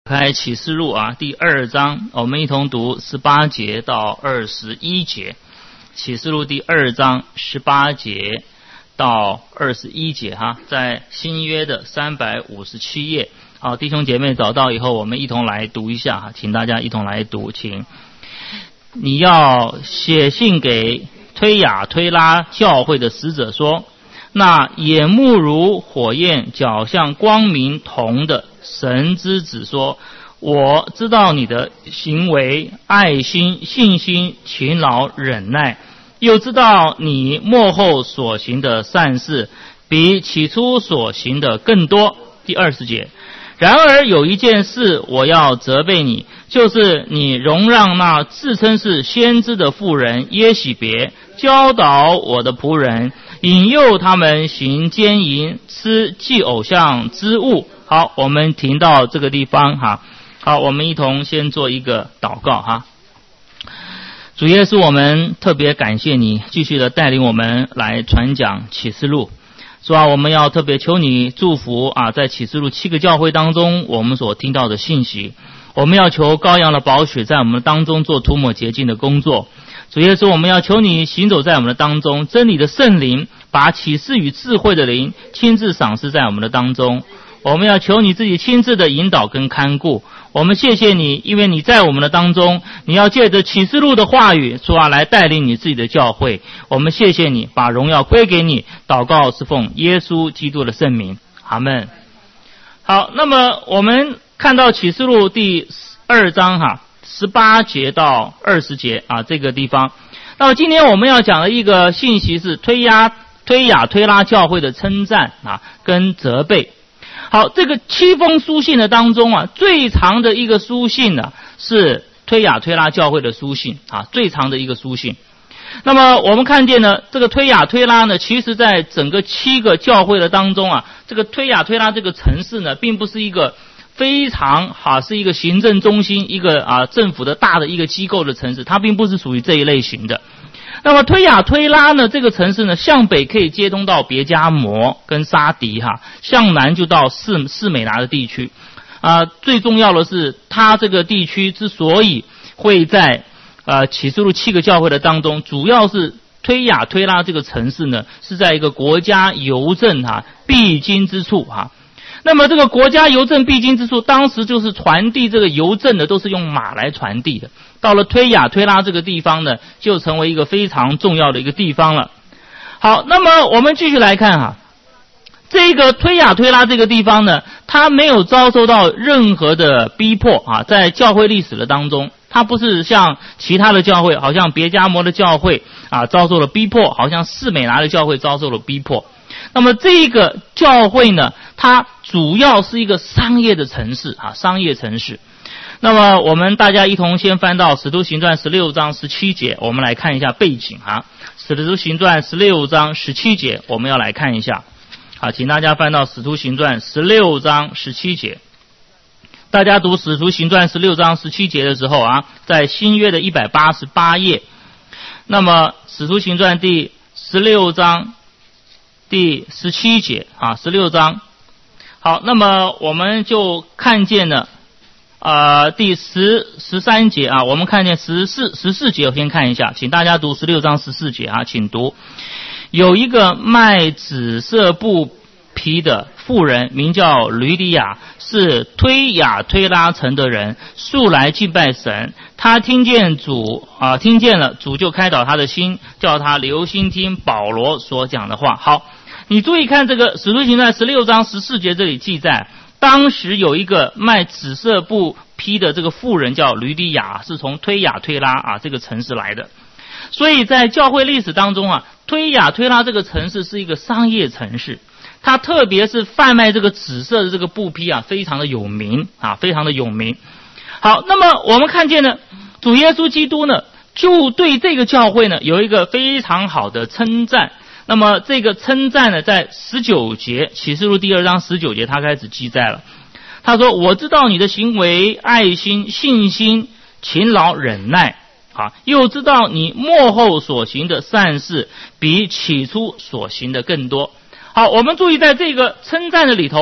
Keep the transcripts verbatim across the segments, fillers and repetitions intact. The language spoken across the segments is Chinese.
开启示录啊，第二章，我们一同读十八节到二十一节。启示录第二章十八节到二十一节哈，在新约的三百五十七页。好，弟兄姐妹找到以后，我们一同来读一下哈，请大家一同来读，请你要写信给推雅推拉教会的使者说，那眼目如火焰，脚像光明铜的神之子说，我知道你的行为、爱心、信心、勤劳、忍耐，又知道你末后所行的善事比起初所行的更多。第二十节，然而有一件事我要责备你，就是你容让那自称是先知的妇人耶洗别教导我的仆人，引诱他们行奸淫，吃祭偶像之物。好，我们停到这个地方哈。好，我们一同先做一个祷告哈。主耶稣，我们特别感谢你继续的带领我们来传讲启示录。主啊，我们要特别求你祝福啊，在启示录七个教会当中我们所听到的信息，我们要求羔羊的宝血在我们当中做涂抹洁净的工作。主耶稣，我们要求你行走在我们的当中，真理的圣灵把启示与智慧的灵亲自赏赐在我们的当中。我们要求你自己亲自的引导跟看顾。我们谢谢你，因为你在我们的当中，你要借着启示录的话语说啊，来带领你自己的教会。我们谢谢你，把荣耀归给你。祷告是奉耶稣基督的圣名，阿们。好，那么我们看到启示录第二章哈，十八节到二十节啊，这个地方。那么今天我们要讲的一个信息是推雅推雅推拉教会的称赞啊，跟责备。好，这个七封书信的当中啊，最长的一个书信呢、啊、是推雅推拉教会的书信啊，最长的一个书信。那么我们看见呢，这个推雅推拉呢，其实在整个七个教会的当中啊，这个推雅推拉这个城市呢，并不是一个非常啊是一个行政中心，一个啊政府的大的一个机构的城市，它并不是属于这一类型的。那么推雅推拉呢，这个城市呢，向北可以接通到别加摩跟沙迪哈，向南就到士士美拿的地区。啊，最重要的是，它这个地区之所以会在呃启示录七个教会的当中，主要是推雅推拉这个城市呢，是在一个国家邮政哈必经之处哈。那么这个国家邮政必经之处，当时就是传递这个邮政的都是用马来传递的。到了推雅推拉这个地方呢，就成为一个非常重要的一个地方了。好，那么我们继续来看哈，这个推雅推拉这个地方呢，它没有遭受到任何的逼迫啊，在教会历史的当中，它不是像其他的教会，好像别加摩的教会啊遭受了逼迫，好像士美拿的教会遭受了逼迫。那么这个教会呢，它主要是一个商业的城市啊，商业城市。那么我们大家一同先翻到使徒行传十六章十七节，我们来看一下背景啊。使徒行传十六章十七节，我们要来看一下。好，请大家翻到使徒行传十六章十七节。大家读使徒行传十六章十七节的时候啊，在新约的一百八十八页。那么使徒行传第十六章第十七节啊，十六章。好，那么我们就看见了呃，第十十三节啊，我们看见十四十四节，我先看一下，请大家读十六章十四节啊，请读。有一个卖紫色布皮的妇人，名叫吕底亚，是推雅推拉城的人，素来敬拜神。他听见主啊、呃，听见了主就开导他的心，叫他留心听保罗所讲的话。好，你注意看这个使徒行传十六章十四节这里记载。当时有一个卖紫色布匹的这个妇人叫吕底亚，是从推雅推拉啊这个城市来的。所以在教会历史当中啊，推雅推拉这个城市是一个商业城市，它特别是贩卖这个紫色的这个布匹啊，非常的有名啊，非常的有名。好，那么我们看见呢，主耶稣基督呢，就对这个教会呢有一个非常好的称赞。那么这个称赞呢，在十九节启示录第二章十九节，他开始记载了。他说：“我知道你的行为、爱心、信心、勤劳、忍耐，啊，又知道你末后所行的善事比起初所行的更多。”好，我们注意在这个称赞的里头啊，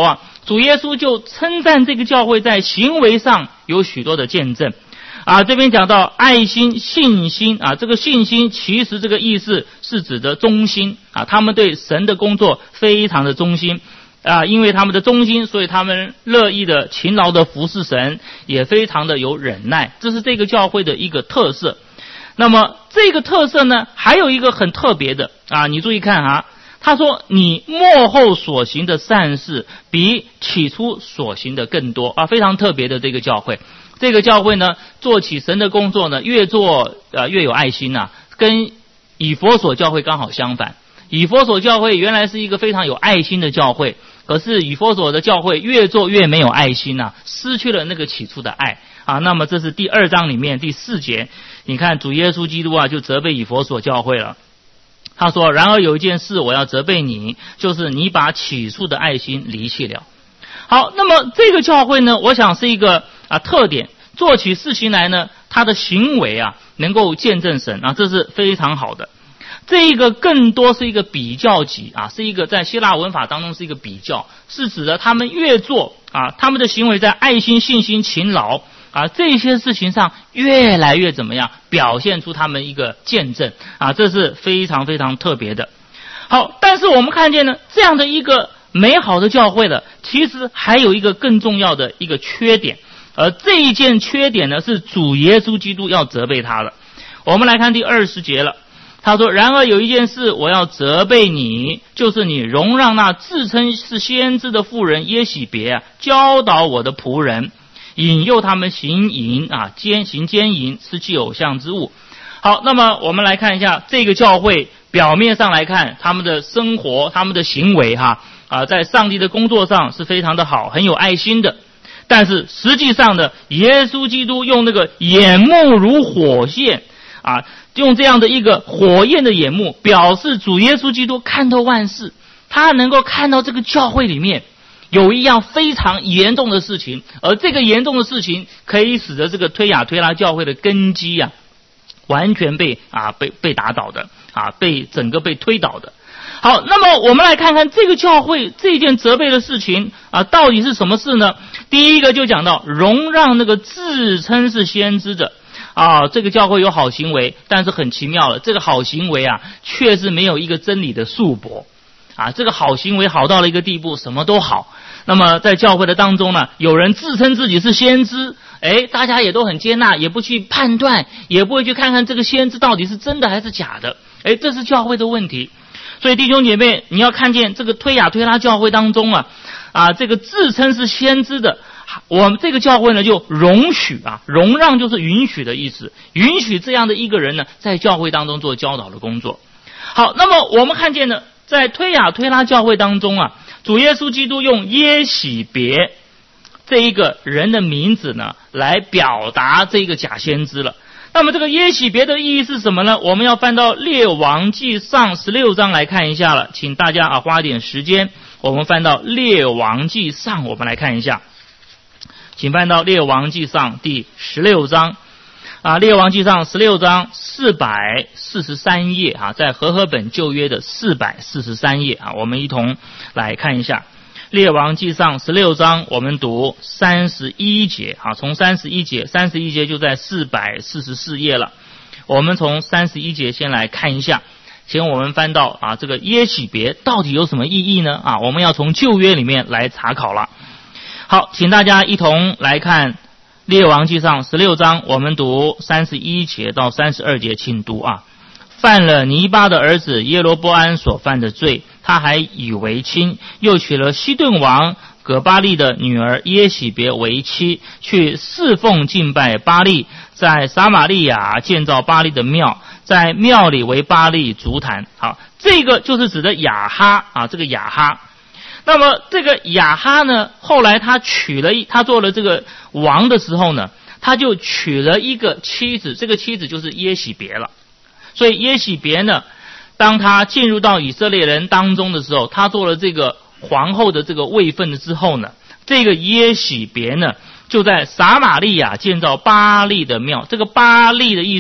主耶稣就称赞这个教会在行为上有许多的见证。啊，这边讲到爱心、信心啊，这个信心其实这个意思是指的忠心啊，他们对神的工作非常的忠心啊，因为他们的忠心，所以他们乐意的、勤劳的服侍神，也非常的有忍耐，这是这个教会的一个特色。那么这个特色呢，还有一个很特别的啊，你注意看啊，他说你末后所行的善事比起初所行的更多啊，非常特别的这个教会。这个教会呢，做起神的工作呢，越做呃越有爱心呐、啊，跟以弗所教会刚好相反。以弗所教会原来是一个非常有爱心的教会，可是以弗所的教会越做越没有爱心呐、啊，失去了那个起初的爱啊。那么这是第二章里面第四节，你看主耶稣基督啊，就责备以弗所教会了。他说：“然而有一件事我要责备你，就是你把起初的爱心离弃了。”好，那么这个教会呢，我想是一个啊特点，做起事情来呢，他的行为啊能够见证神啊，这是非常好的。这一个更多是一个比较级啊，是一个在希腊文法当中是一个比较，是指的他们越做啊，他们的行为在爱心、信心、勤劳啊这些事情上越来越怎么样，表现出他们一个见证啊，这是非常非常特别的。好，但是我们看见呢，这样的一个美好的教会的，其实还有一个更重要的一个缺点，而这一件缺点呢，是主耶稣基督要责备他的。我们来看第二十节了，他说：“然而有一件事我要责备你，就是你容让那自称是先知的妇人耶洗别啊，教导我的仆人，引诱他们行淫啊，奸行奸淫，失去偶像之物。”好，那么我们来看一下这个教会，表面上来看，他们的生活、他们的行为哈啊，在上帝的工作上是非常的好，很有爱心的。但是实际上呢，耶稣基督用那个眼目如火焰啊，用这样的一个火焰的眼目，表示主耶稣基督看透万事，他能够看到这个教会里面有一样非常严重的事情，而这个严重的事情可以使得这个推雅推拉教会的根基啊，完全被啊被被打倒的啊，被整个被推倒的。好，那么我们来看看这个教会这件责备的事情啊，到底是什么事呢？第一个就讲到容让那个自称是先知的啊，这个教会有好行为，但是很奇妙了，这个好行为啊，确实没有一个真理的束缚啊，这个好行为好到了一个地步，什么都好。那么在教会的当中呢，有人自称自己是先知，哎，大家也都很接纳，也不去判断，也不会去看看这个先知到底是真的还是假的，哎，这是教会的问题。所以弟兄姐妹，你要看见这个推雅推拉教会当中啊，啊，这个自称是先知的，我们这个教会呢就容许啊，容让就是允许的意思，允许这样的一个人呢在教会当中做教导的工作。好，那么我们看见呢，在推雅推拉教会当中啊，主耶稣基督用耶洗别这一个人的名字呢，来表达这个假先知了。那么这个耶洗别的意义是什么呢？我们要翻到列王纪上十六章来看一下了，请大家啊花点时间，我们翻到列王纪上，我们来看一下，请翻到列王纪上第十六章啊，列王纪上十六章四百四十三页啊，在和合本旧约的四百四十三页啊，我们一同来看一下。列王纪上十六章，我们读三十一节啊，从三十一节，三十一节就在四百四十四页了。我们从三十一节先来看一下，请我们翻到啊，这个耶洗别到底有什么意义呢？啊，我们要从旧约里面来查考了。好，请大家一同来看列王纪上十六章，我们读三十一节到三十二节，请读啊。犯了尼巴的儿子耶罗波安所犯的罪，他还以为亲，又娶了西顿王葛巴利的女儿耶洗别为妻，去侍奉敬拜巴利，在撒玛利亚建造巴利的庙，在庙里为巴利筑坛。好，这个就是指的亚哈啊，这个亚哈。那么这个亚哈呢，后来他娶了一，他做了这个王的时候呢，他就娶了一个妻子，这个妻子就是耶洗别了。所以耶洗别呢，当他进入到以色列人当中的时候，他做了这个皇后的这个位分之后呢，这个耶洗别呢就在撒玛利亚建造巴利的庙。这个巴利的意思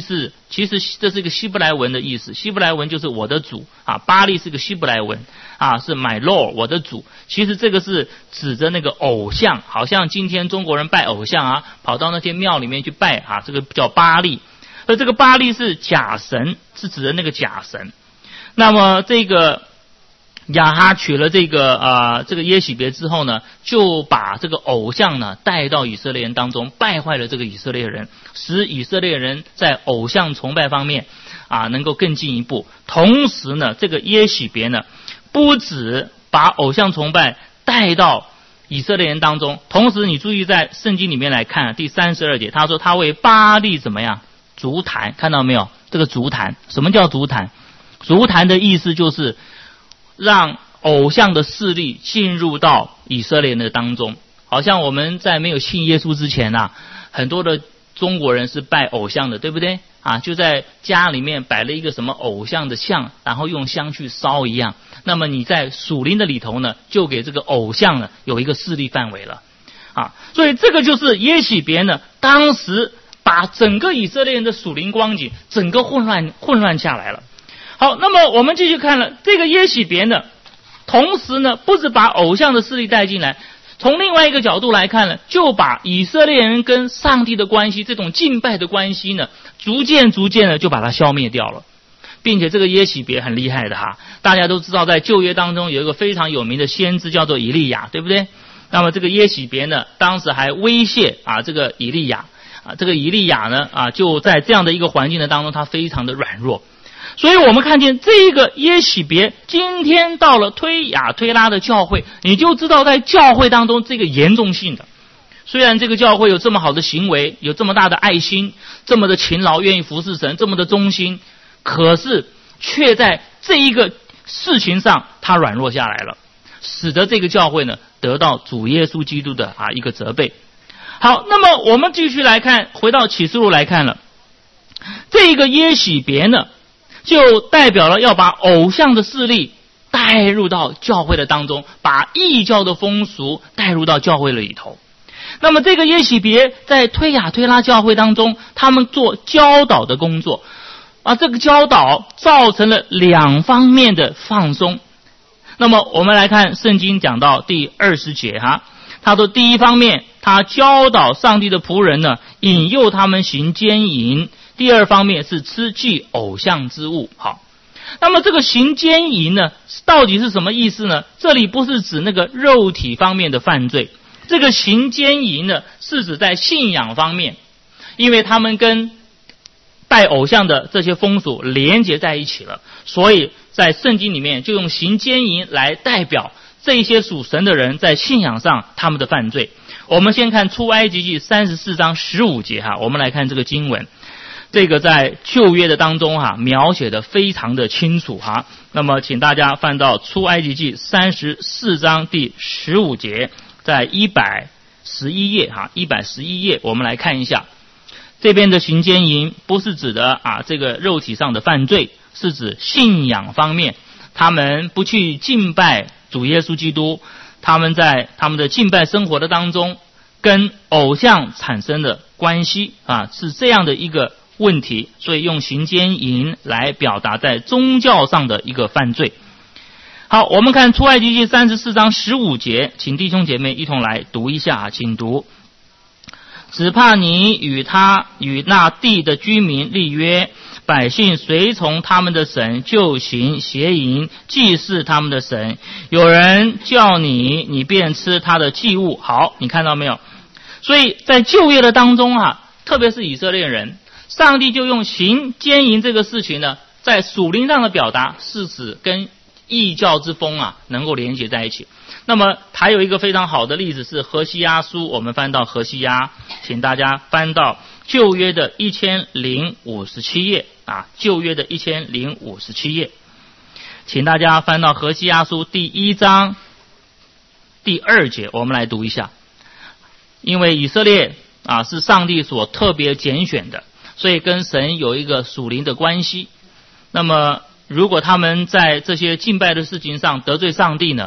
其实这是一个希伯来文的意思，希伯来文就是我的主啊，巴力是个希伯来文啊，是 my lord 我的主。其实这个是指着那个偶像，好像今天中国人拜偶像啊，跑到那些庙里面去拜啊，这个叫巴力。而这个巴力是假神，是指的那个假神。那么这个亚哈娶了这个啊、呃、这个耶洗别之后呢，就把这个偶像呢带到以色列人当中，败坏了这个以色列人，使以色列人在偶像崇拜方面啊能够更进一步。同时呢，这个耶洗别呢不止把偶像崇拜带到以色列人当中，同时你注意在圣经里面来看第三十二节，他说他为巴力怎么样筑坛，看到没有？这个筑坛，什么叫筑坛？筑坛的意思就是让偶像的势力进入到以色列人的当中。好像我们在没有信耶稣之前啊，很多的中国人是拜偶像的，对不对啊？就在家里面摆了一个什么偶像的像，然后用香去烧一样。那么你在属灵的里头呢，就给这个偶像呢有一个势力范围了啊。所以这个就是耶洗别呢，当时把整个以色列人的属灵光景整个混乱混乱下来了。好，那么我们继续看了这个耶洗别呢，同时呢不止把偶像的势力带进来，从另外一个角度来看呢，就把以色列人跟上帝的关系，这种敬拜的关系呢，逐渐逐渐的就把它消灭掉了。并且这个耶洗别很厉害的哈，大家都知道在旧约当中有一个非常有名的先知叫做以利亚，对不对？那么这个耶洗别呢，当时还威胁啊这个以利亚啊，这个以利亚呢啊就在这样的一个环境的当中，他非常的软弱。所以我们看见这个耶洗别今天到了推雅推拉的教会，你就知道在教会当中这个严重性的。虽然这个教会有这么好的行为，有这么大的爱心，这么的勤劳，愿意服侍神，这么的忠心，可是却在这一个事情上他软弱下来了，使得这个教会呢得到主耶稣基督的啊一个责备。好，那么我们继续来看，回到启示录来看了，这个耶洗别呢就代表了要把偶像的势力带入到教会的当中，把异教的风俗带入到教会的里头。那么这个耶洗别在推雅推拉教会当中，他们做教导的工作啊，这个教导造成了两方面的放松。那么我们来看圣经讲到第二十节哈，他说第一方面他教导上帝的仆人呢，引诱他们行奸淫；第二方面是吃祭偶像之物。好，那么这个行奸淫呢到底是什么意思呢？这里不是指那个肉体方面的犯罪，这个行奸淫呢是指在信仰方面，因为他们跟拜偶像的这些风俗连结在一起了，所以在圣经里面就用行奸淫来代表这些属神的人在信仰上他们的犯罪。我们先看出埃及记三十四章十五节哈，我们来看这个经文，这个在旧约的当中哈描写的非常的清楚哈。那么请大家翻到出埃及记三十四章第十五节，在一百十一页哈，一百十一页我们来看一下。这边的行奸淫不是指的啊这个肉体上的犯罪，是指信仰方面，他们不去敬拜主耶稣基督，他们在他们的敬拜生活的当中跟偶像产生的关系啊，是这样的一个问题，所以用行奸淫来表达在宗教上的一个犯罪。好，我们看出埃及记三十四章十五节，请弟兄姐妹一同来读一下，请读。只怕你与他与那地的居民立约，百姓随从他们的神，就行邪淫，祭祀他们的神。有人叫你，你便吃他的祭物。好，你看到没有？所以在旧约的当中啊，特别是以色列人，上帝就用行奸淫这个事情呢，在属灵上的表达是指跟异教之风啊能够连结在一起。那么还有一个非常好的例子是何西阿书，我们翻到何西阿，请大家翻到旧约的一千零五十七页啊，旧约的一千零五十七页，请大家翻到何西阿书第一章第二节，我们来读一下。因为以色列啊是上帝所特别拣选的，所以跟神有一个属灵的关系。那么如果他们在这些敬拜的事情上得罪上帝呢，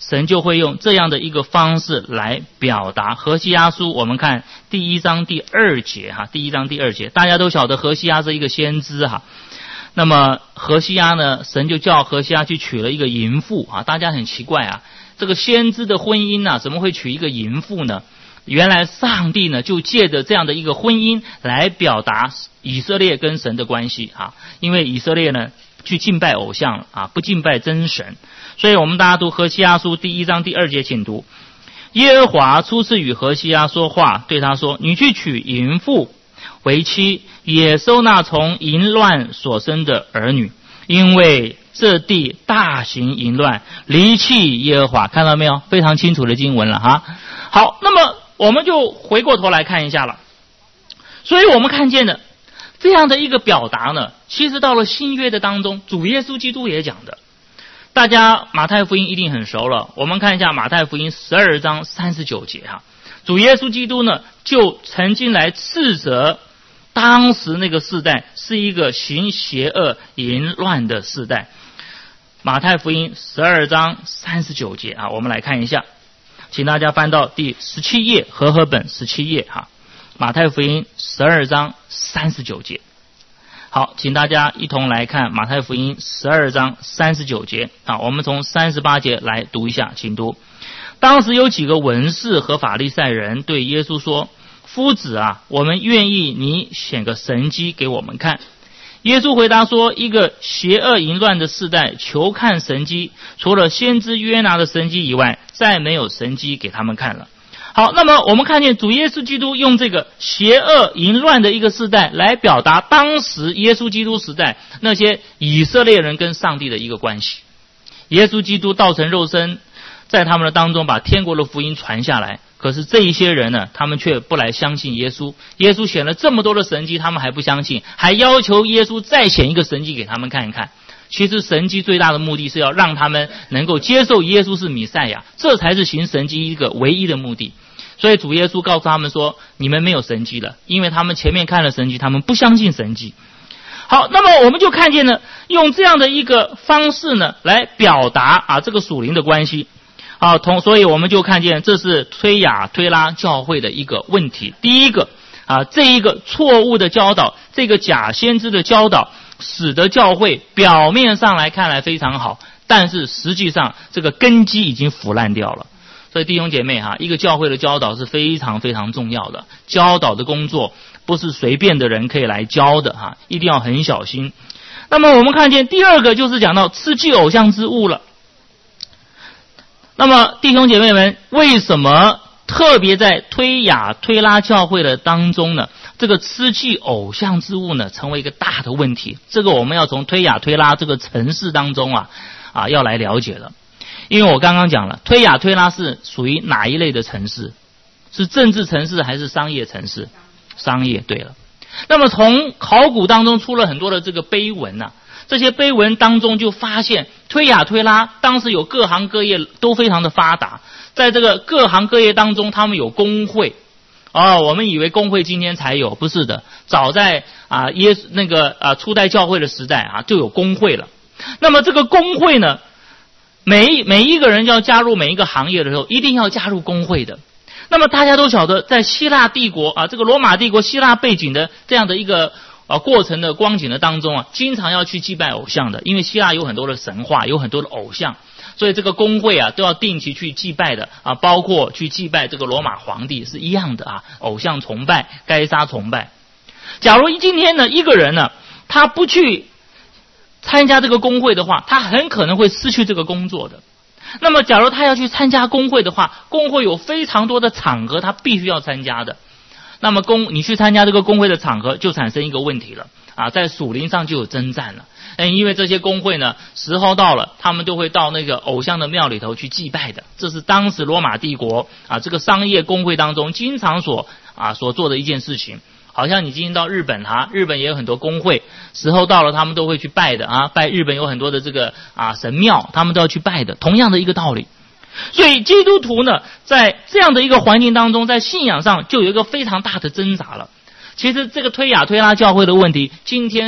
神就会用这样的一个方式来表达。何西阿书我们看第一章第二节哈，第一章第二节，大家都晓得何西阿是一个先知哈。那么何西阿呢，神就叫何西阿去娶了一个淫妇啊，大家很奇怪啊，这个先知的婚姻啊，怎么会娶一个淫妇呢？原来上帝呢就借着这样的一个婚姻来表达以色列跟神的关系啊，因为以色列呢去敬拜偶像了啊，不敬拜真神。所以我们大家读何西阿书第一章第二节，请读：耶和华初次与何西阿说话，对他说，你去娶淫妇为妻，也收纳从淫乱所生的儿女，因为这地大行淫乱，离弃耶和华。看到没有？非常清楚的经文了哈。好，那么我们就回过头来看一下了。所以我们看见的这样的一个表达呢，其实到了新约的当中，主耶稣基督也讲的。大家马太福音一定很熟了，我们看一下马太福音十二章三十九节哈，主耶稣基督呢就曾经来斥责当时那个世代是一个行邪恶淫乱的世代。马太福音十二章三十九节啊，我们来看一下，请大家翻到第十七页，和合本十七页哈，马太福音十二章三十九节。好，请大家一同来看马太福音十二章三十九节啊，我们从三十八节来读一下，请读。当时有几个文士和法利赛人对耶稣说，夫子啊，我们愿意你显个神迹给我们看。耶稣回答说，一个邪恶淫乱的世代求看神迹，除了先知约拿的神迹以外，再没有神迹给他们看了。好，那么我们看见主耶稣基督用这个邪恶淫乱的一个世代来表达当时耶稣基督时代那些以色列人跟上帝的一个关系。耶稣基督道成肉身，在他们的当中把天国的福音传下来，可是这一些人呢，他们却不来相信耶稣。耶稣显了这么多的神迹，他们还不相信，还要求耶稣再显一个神迹给他们看一看。其实神迹最大的目的是要让他们能够接受耶稣是弥赛亚，这才是行神迹一个唯一的目的。所以主耶稣告诉他们说，你们没有神迹了，因为他们前面看了神迹，他们不相信神迹。好，那么我们就看见呢，用这样的一个方式呢来表达啊这个属灵的关系啊，同所以我们就看见这是推雅推拉教会的一个问题。第一个啊，这一个错误的教导，这个假先知的教导，使得教会表面上来看来非常好，但是实际上这个根基已经腐烂掉了。所以弟兄姐妹哈，一个教会的教导是非常非常重要的，教导的工作不是随便的人可以来教的哈，一定要很小心。那么我们看见第二个就是讲到吃祭偶像之物了。那么弟兄姐妹们，为什么特别在推雅推拉教会的当中呢，这个吃祭偶像之物呢成为一个大的问题？这个我们要从推雅推拉这个城市当中啊啊要来了解了。因为我刚刚讲了，推雅推拉是属于哪一类的城市？是政治城市还是商业城市？商业，对了。那么从考古当中出了很多的这个碑文啊，这些碑文当中就发现推雅推拉当时有各行各业都非常的发达，在这个各行各业当中他们有工会。哦，我们以为工会今天才有，不是的，早在啊耶那个啊初代教会的时代啊就有工会了。那么这个工会呢，每每一个人要加入每一个行业的时候，一定要加入工会的。那么大家都晓得，在希腊帝国啊，这个罗马帝国希腊背景的这样的一个啊过程的光景的当中啊，经常要去祭拜偶像的，因为希腊有很多的神话，有很多的偶像，所以这个工会啊都要定期去祭拜的啊，包括去祭拜这个罗马皇帝是一样的啊，偶像崇拜、该杀崇拜。假如今天呢一个人呢，他不去参加这个工会的话，他很可能会失去这个工作的。那么假如他要去参加工会的话，工会有非常多的场合他必须要参加的。那么工你去参加这个工会的场合，就产生一个问题了啊，在属灵上就有征战了。嗯，因为这些工会呢，时候到了，他们就会到那个偶像的庙里头去祭拜的。这是当时罗马帝国啊这个商业工会当中经常所啊所做的一件事情。好像你今天到日本哈，日本也有很多工会，时候到了他们都会去拜的啊，拜日本有很多的这个啊神庙，他们都要去拜的，同样的一个道理。所以基督徒呢，在这样的一个环境当中，在信仰上就有一个非常大的挣扎了。其实这个推雅推拉教会的问题，今天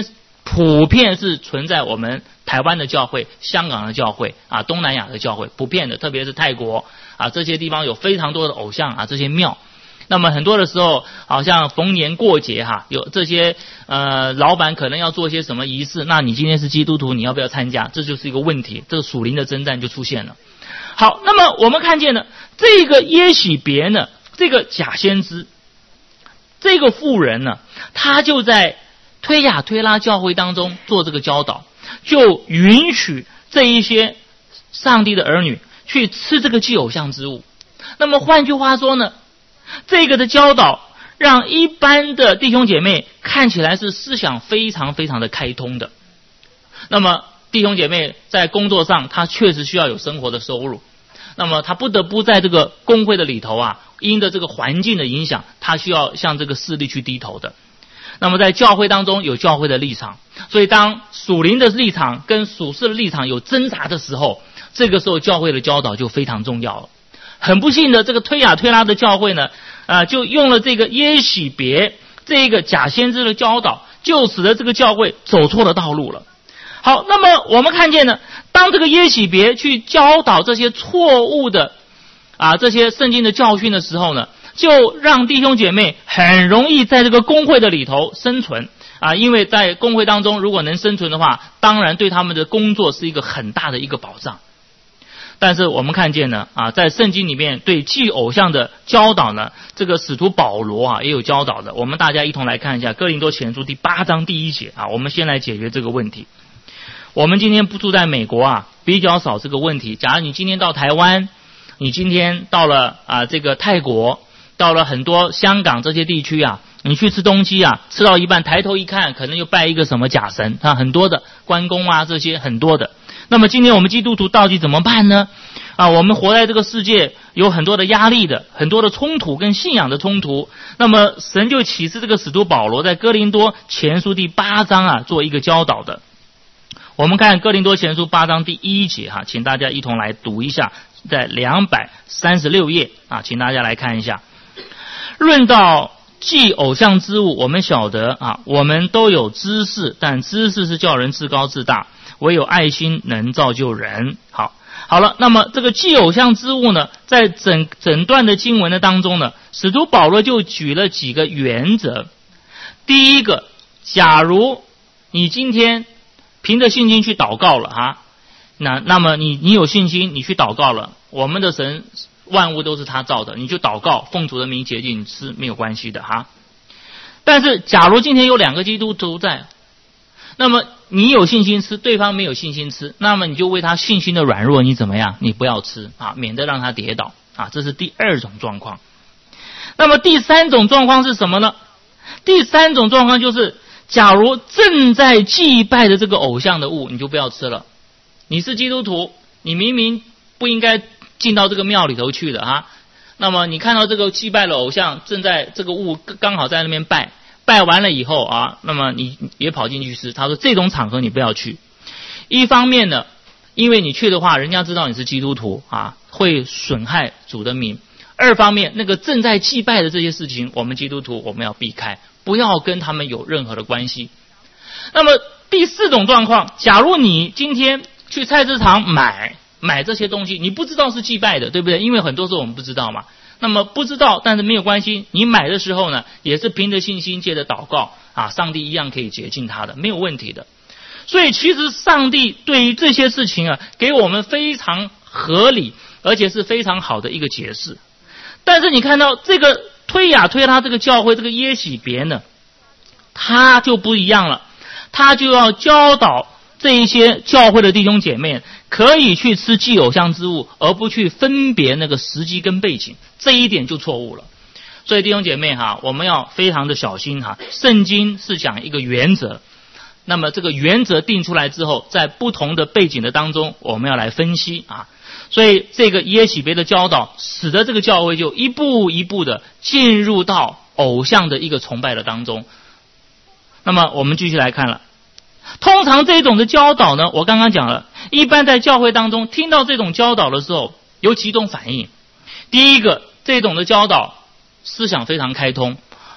普遍是存在我们台湾的教会、香港的教会啊、东南亚的教会，普遍的，特别是泰国啊这些地方有非常多的偶像啊，这些庙。那么很多的时候，好像逢年过节哈，有这些呃老板可能要做些什么仪式，那你今天是基督徒，你要不要参加？这就是一个问题，这个属灵的征战就出现了。好，那么我们看见呢，这个耶洗别呢，这个假先知，这个妇人呢，他就在推雅推拉教会当中做这个教导，就允许这一些上帝的儿女去吃这个祭偶像之物。那么换句话说呢，这个的教导让一般的弟兄姐妹看起来是思想非常非常的开通的。那么弟兄姐妹在工作上，他确实需要有生活的收入，那么他不得不在这个公会的里头啊，因着这个环境的影响，他需要向这个势力去低头的。那么在教会当中有教会的立场，所以当属灵的立场跟属世的立场有挣扎的时候，这个时候教会的教导就非常重要了。很不幸的，这个推雅推拉的教会呢，啊、呃，就用了这个耶洗别这个假先知的教导，就使得这个教会走错了道路了。好，那么我们看见呢，当这个耶洗别去教导这些错误的啊这些圣经的教训的时候呢，就让弟兄姐妹很容易在这个公会的里头生存啊，因为在公会当中如果能生存的话，当然对他们的工作是一个很大的一个保障。但是我们看见呢，啊，在圣经里面对祭偶像的教导呢，这个使徒保罗啊也有教导的。我们大家一同来看一下哥林多前书第八章第一节啊，我们先来解决这个问题。我们今天不住在美国啊，比较少这个问题。假如你今天到台湾，你今天到了啊这个泰国，到了很多香港这些地区啊，你去吃东西啊，吃到一半抬头一看，可能又拜一个什么假神啊，很多的关公啊这些很多的。那么今天我们基督徒到底怎么办呢？啊，我们活在这个世界有很多的压力的，很多的冲突跟信仰的冲突。那么神就启示这个使徒保罗在哥林多前书第八章啊做一个教导的。我们看哥林多前书八章第一节哈、啊，请大家一同来读一下，在两百三十六页啊，请大家来看一下。论到祭偶像之物，我们晓得啊，我们都有知识，但知识是叫人自高自大，唯有爱心能造就人。好，好了，那么这个祭偶像之物呢，在整整段的经文的当中呢，使徒保罗就举了几个原则。第一个，假如你今天凭着信心去祷告了哈，那那么你你有信心，你去祷告了，我们的神万物都是他造的，你就祷告，奉主的名洁净，你吃没有关系的哈。但是假如今天有两个基督徒在，那么你有信心吃，对方没有信心吃，那么你就为他信心的软弱，你怎么样？你不要吃啊，免得让他跌倒啊，这是第二种状况。那么第三种状况是什么呢？第三种状况就是，假如正在祭拜的这个偶像的物，你就不要吃了。你是基督徒，你明明不应该进到这个庙里头去的哈。那么你看到这个祭拜的偶像正在这个物刚好在那边拜，拜完了以后啊，那么你也跑进去吃。他说这种场合你不要去。一方面呢，因为你去的话，人家知道你是基督徒啊，会损害主的名。二方面，那个正在祭拜的这些事情，我们基督徒我们要避开，不要跟他们有任何的关系。那么第四种状况，假如你今天去菜市场买买这些东西，你不知道是祭拜的，对不对？因为很多时候我们不知道嘛。那么不知道，但是没有关系，你买的时候呢，也是凭着信心借着祷告啊，上帝一样可以洁净他的，没有问题的。所以其实上帝对于这些事情啊，给我们非常合理而且是非常好的一个解释。但是你看到这个推雅推拉这个教会这个耶洗别呢，他就不一样了，他就要教导这一些教会的弟兄姐妹可以去吃祭偶像之物，而不去分别那个时机跟背景，这一点就错误了。所以弟兄姐妹哈，我们要非常的小心哈。圣经是讲一个原则，那么这个原则定出来之后，在不同的背景的当中，我们要来分析啊。所以这个耶洗别的教导，使得这个教会就一步一步的进入到偶像的一个崇拜的当中。那么我们继续来看了。通常这种的教导呢，我刚刚讲了，一般在教会当中听到这种教导的时候，有几种反应。第一个，这种的教导思想非常开通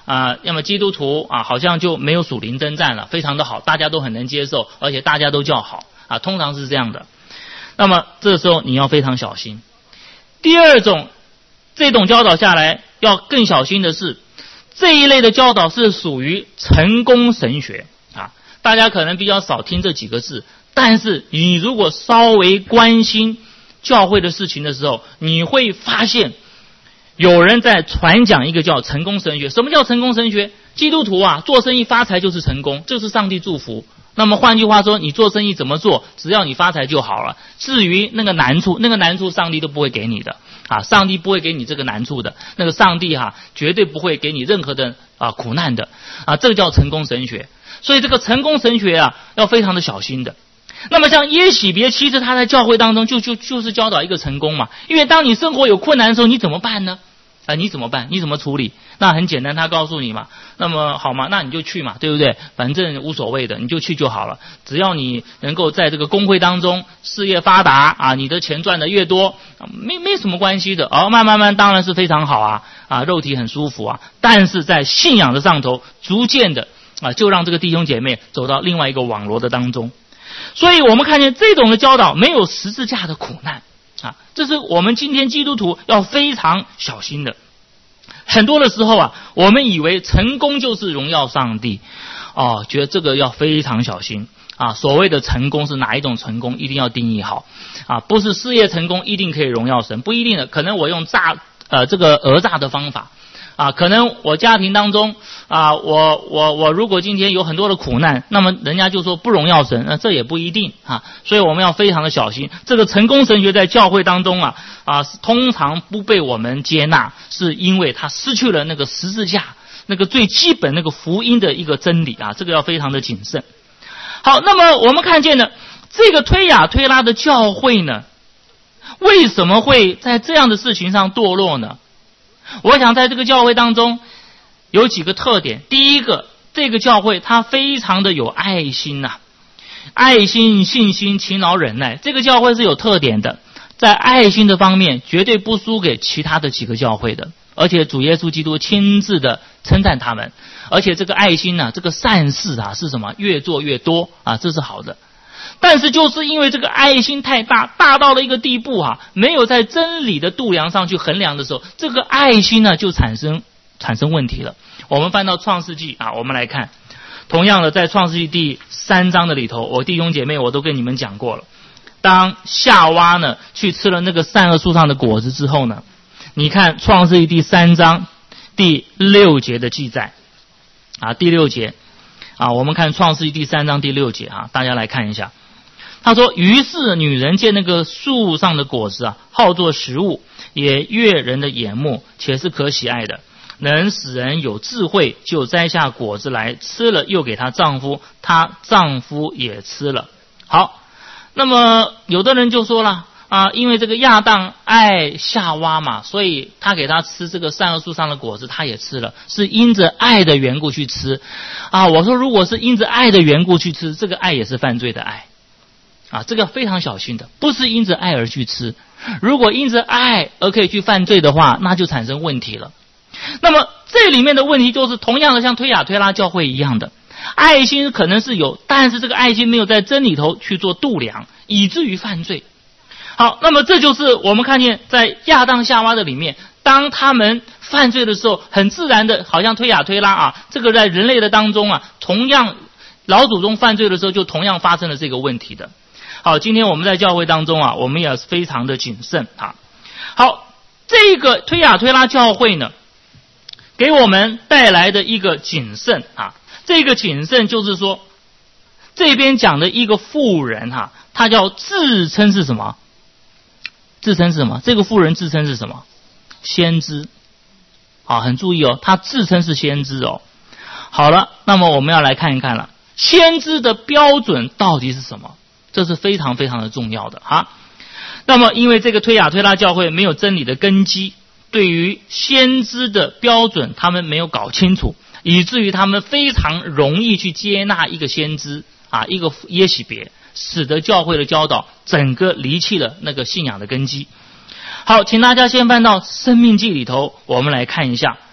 啊、呃，要么基督徒啊，好像就没有属灵征战了，非常的好，大家都很能接受，而且大家都叫好啊，通常是这样的。那么这时候你要非常小心。第二种，这种教导下来要更小心的是，这一类的教导是属于成功神学啊，大家可能比较少听这几个字，但是你如果稍微关心教会的事情的时候，你会发现有人在传讲一个叫成功神学。什么叫成功神学？基督徒啊，做生意发财就是成功，就是上帝祝福。那么换句话说，你做生意怎么做，只要你发财就好了。至于那个难处，那个难处上帝都不会给你的啊，上帝不会给你这个难处的。那个上帝哈、啊，绝对不会给你任何的啊苦难的啊，这个叫成功神学。所以这个成功神学啊，要非常的小心的。那么像耶洗别，其实他在教会当中就就就是教导一个成功嘛，因为当你生活有困难的时候，你怎么办呢？啊，你怎么办？你怎么处理？那很简单，他告诉你嘛。那么好嘛，那你就去嘛，对不对？反正无所谓的，你就去就好了。只要你能够在这个工会当中事业发达啊，你的钱赚的越多，没没什么关系的。哦，慢慢慢当然是非常好啊，啊，肉体很舒服啊。但是在信仰的上头，逐渐的啊，就让这个弟兄姐妹走到另外一个网罗的当中。所以我们看见这种的教导没有十字架的苦难。啊，这是我们今天基督徒要非常小心的。很多的时候啊，我们以为成功就是荣耀上帝，哦，觉得这个要非常小心啊。所谓的成功是哪一种成功，一定要定义好啊，不是事业成功一定可以荣耀神，不一定的。可能我用诈呃这个讹诈的方法。啊，可能我家庭当中啊，我我我如果今天有很多的苦难，那么人家就说不荣耀神，那这也不一定啊，所以我们要非常的小心。这个成功神学在教会当中啊啊，通常不被我们接纳，是因为它失去了那个十字架那个最基本那个福音的一个真理啊，这个要非常的谨慎。好，那么我们看见呢，这个推雅推拉的教会呢，为什么会在这样的事情上堕落呢？我想在这个教会当中有几个特点。第一个，这个教会它非常的有爱心呐、啊，爱心、信心、勤劳、忍耐，这个教会是有特点的，在爱心的方面绝对不输给其他的几个教会的，而且主耶稣基督亲自的称赞他们，而且这个爱心呢、啊，这个善事啊是什么？越做越多啊，这是好的。但是就是因为这个爱心太大，大到了一个地步啊，没有在真理的度量上去衡量的时候，这个爱心呢就产生产生问题了。我们翻到创世纪啊，我们来看，同样的在创世纪第三章的里头，我弟兄姐妹我都跟你们讲过了。当夏娃呢去吃了那个善恶树上的果子之后呢，你看创世纪第三章第六节的记载啊，第六节啊，我们看创世纪第三章第六节啊，大家来看一下。他说，于是女人见那个树上的果子啊，好作食物，也悦人的眼目，且是可喜爱的，能使人有智慧，就摘下果子来吃了，又给她丈夫，她丈夫也吃了。好，那么有的人就说了啊，因为这个亚当爱夏娃嘛，所以他给他吃这个善恶树上的果子，他也吃了，是因着爱的缘故去吃啊。我说如果是因着爱的缘故去吃，这个爱也是犯罪的爱啊，这个非常小心的，不是因着爱而去吃。如果因着爱而可以去犯罪的话，那就产生问题了。那么这里面的问题就是同样的像推雅推拉教会一样的，爱心可能是有，但是这个爱心没有在真理头去做度量，以至于犯罪。好，那么这就是我们看见在亚当夏娃的里面，当他们犯罪的时候，很自然的好像推雅推拉啊，这个在人类的当中啊，同样老祖宗犯罪的时候就同样发生了这个问题的。好，今天我们在教会当中啊，我们也是非常的谨慎啊。好，这个推雅推拉教会呢，给我们带来的一个谨慎啊，这个谨慎就是说，这边讲的一个妇人哈、啊，她叫自称是什么？自称是什么？这个妇人自称是什么？先知。好，很注意哦，她自称是先知哦。好了，那么我们要来看一看了，先知的标准到底是什么？这是非常非常的重要的哈。那么因为这个推雅推拉教会没有真理的根基，对于先知的标准他们没有搞清楚，以至于他们非常容易去接纳一个先知啊，一个耶洗别，使得教会的教导整个离弃了那个信仰的根基。好，请大家先翻到生命记里头，我们来看一下。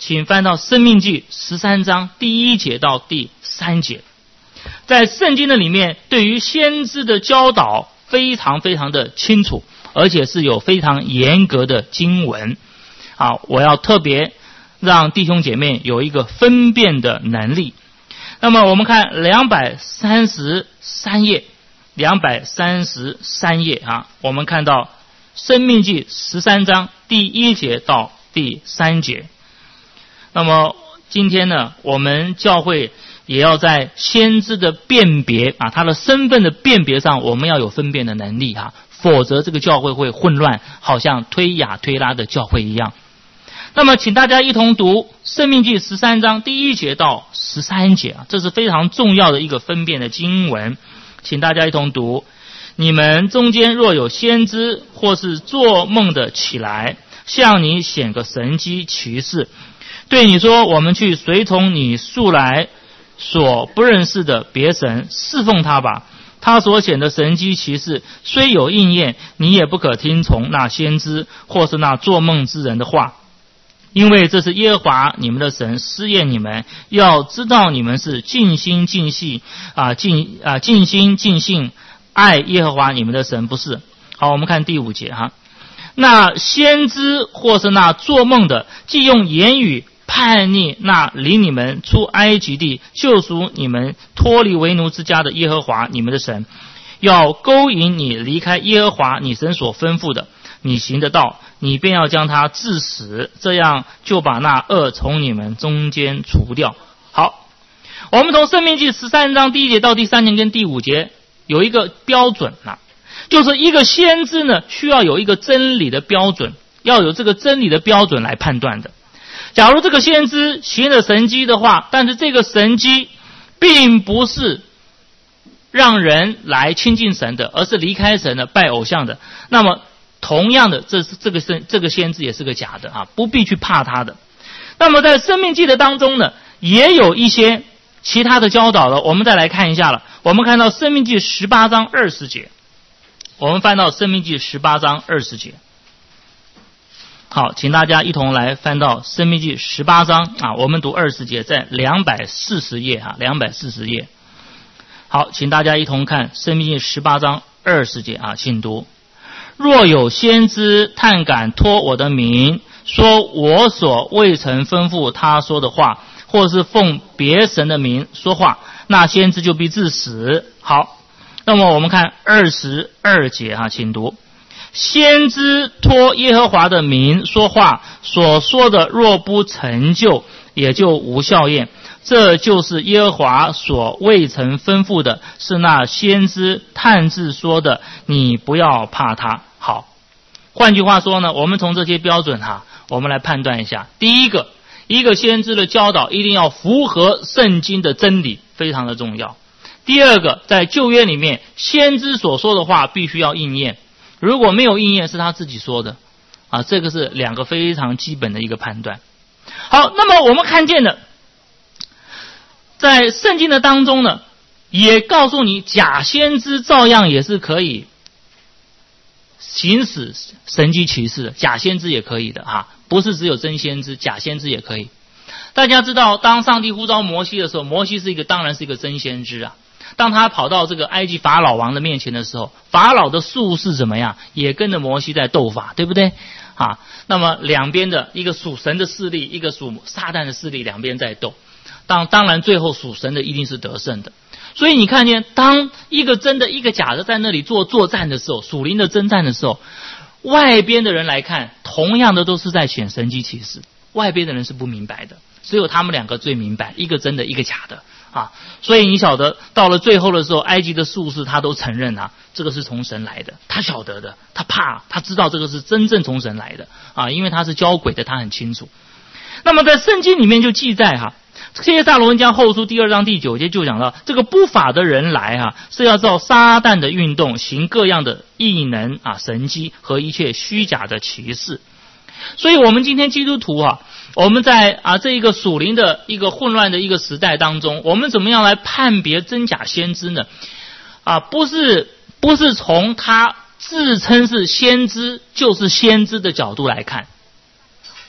请翻到申命记十三章第一节到第三节。在圣经的里面，对于先知的教导非常非常的清楚，而且是有非常严格的经文。好，我要特别让弟兄姐妹有一个分辨的能力。那么我们看两百三十三页，两百三十三页啊，我们看到申命记十三章第一节到第三节。那么今天呢，我们教会也要在先知的辨别啊，他的身份的辨别上，我们要有分辨的能力啊，否则这个教会会混乱，好像推雅推拉的教会一样。那么请大家一同读申命记十三章第一节到十三节啊，这是非常重要的一个分辨的经文，请大家一同读。你们中间若有先知或是做梦的起来，向你显个神机奇事，对你说，我们去随从你素来所不认识的别神，侍奉他吧。他所显的神机奇事虽有应验，你也不可听从那先知或是那做梦之人的话，因为这是耶和华你们的神试验你们，要知道你们是尽心尽性啊尽啊尽心尽性爱耶和华你们的神，不是。好，我们看第五节哈。那先知或是那做梦的，既用言语叛逆那领你们出埃及地救赎你们脱离为奴之家的耶和华你们的神，要勾引你离开耶和华你神所吩咐的，你行得到，你便要将他治死，这样就把那恶从你们中间除掉。好，我们从申命记十三章第一节到第三节跟第五节有一个标准啊，就是一个先知呢需要有一个真理的标准，要有这个真理的标准来判断的。假如这个先知行了神迹的话，但是这个神迹并不是让人来亲近神的，而是离开神的拜偶像的，那么同样的，这是这个先这个先知也是个假的啊，不必去怕他的。那么在申命记的当中呢，也有一些其他的教导了，我们再来看一下了。我们看到申命记十八章二十节，我们翻到申命记十八章二十节。好，请大家一同来翻到申命记十八章啊，我们读二十节，在两百四十页啊，两百四十页。好，请大家一同看申命记十八章二十节啊，请读。若有先知探敢托我的名，说我所未曾吩咐他说的话，或是奉别神的名说话，那先知就必致死。好，那么我们看二十二节啊，请读。先知托耶和华的名说话，所说的若不成就，也就无效验。这就是耶和华所未曾吩咐的，是那先知探自说的，你不要怕他。好，换句话说呢，我们从这些标准哈，我们来判断一下。第一个，一个先知的教导一定要符合圣经的真理，非常的重要。第二个，在旧约里面，先知所说的话必须要应验，如果没有应验是他自己说的啊，这个是两个非常基本的一个判断。好，那么我们看见的在圣经的当中呢，也告诉你假先知照样也是可以行使神迹奇事的，假先知也可以的啊，不是只有真先知，假先知也可以。大家知道，当上帝呼召摩西的时候，摩西是一个当然是一个真先知啊。当他跑到这个埃及法老王的面前的时候，法老的术士怎么样，也跟着摩西在斗法，对不对啊？那么两边的一个属神的势力，一个属撒旦的势力，两边在斗。当当然最后属神的一定是得胜的。所以你看见，当一个真的一个假的在那里做作战的时候，属灵的征战的时候，外边的人来看，同样的都是在显神迹奇事，外边的人是不明白的，只有他们两个最明白，一个真的，一个假的啊。所以你晓得，到了最后的时候，埃及的术士他都承认啊，这个是从神来的，他晓得的，他怕，他知道这个是真正从神来的啊，因为他是教鬼的，他很清楚。那么在圣经里面就记载哈、啊。帖撒罗尼迦后书第二章第九节就讲到，这个不法的人来哈、啊，是要照撒旦的运动，行各样的异能啊、神迹和一切虚假的奇事。所以我们今天基督徒啊，我们在啊这一个属灵的一个混乱的一个时代当中，我们怎么样来判别真假先知呢？啊，不是不是从他自称是先知就是先知的角度来看，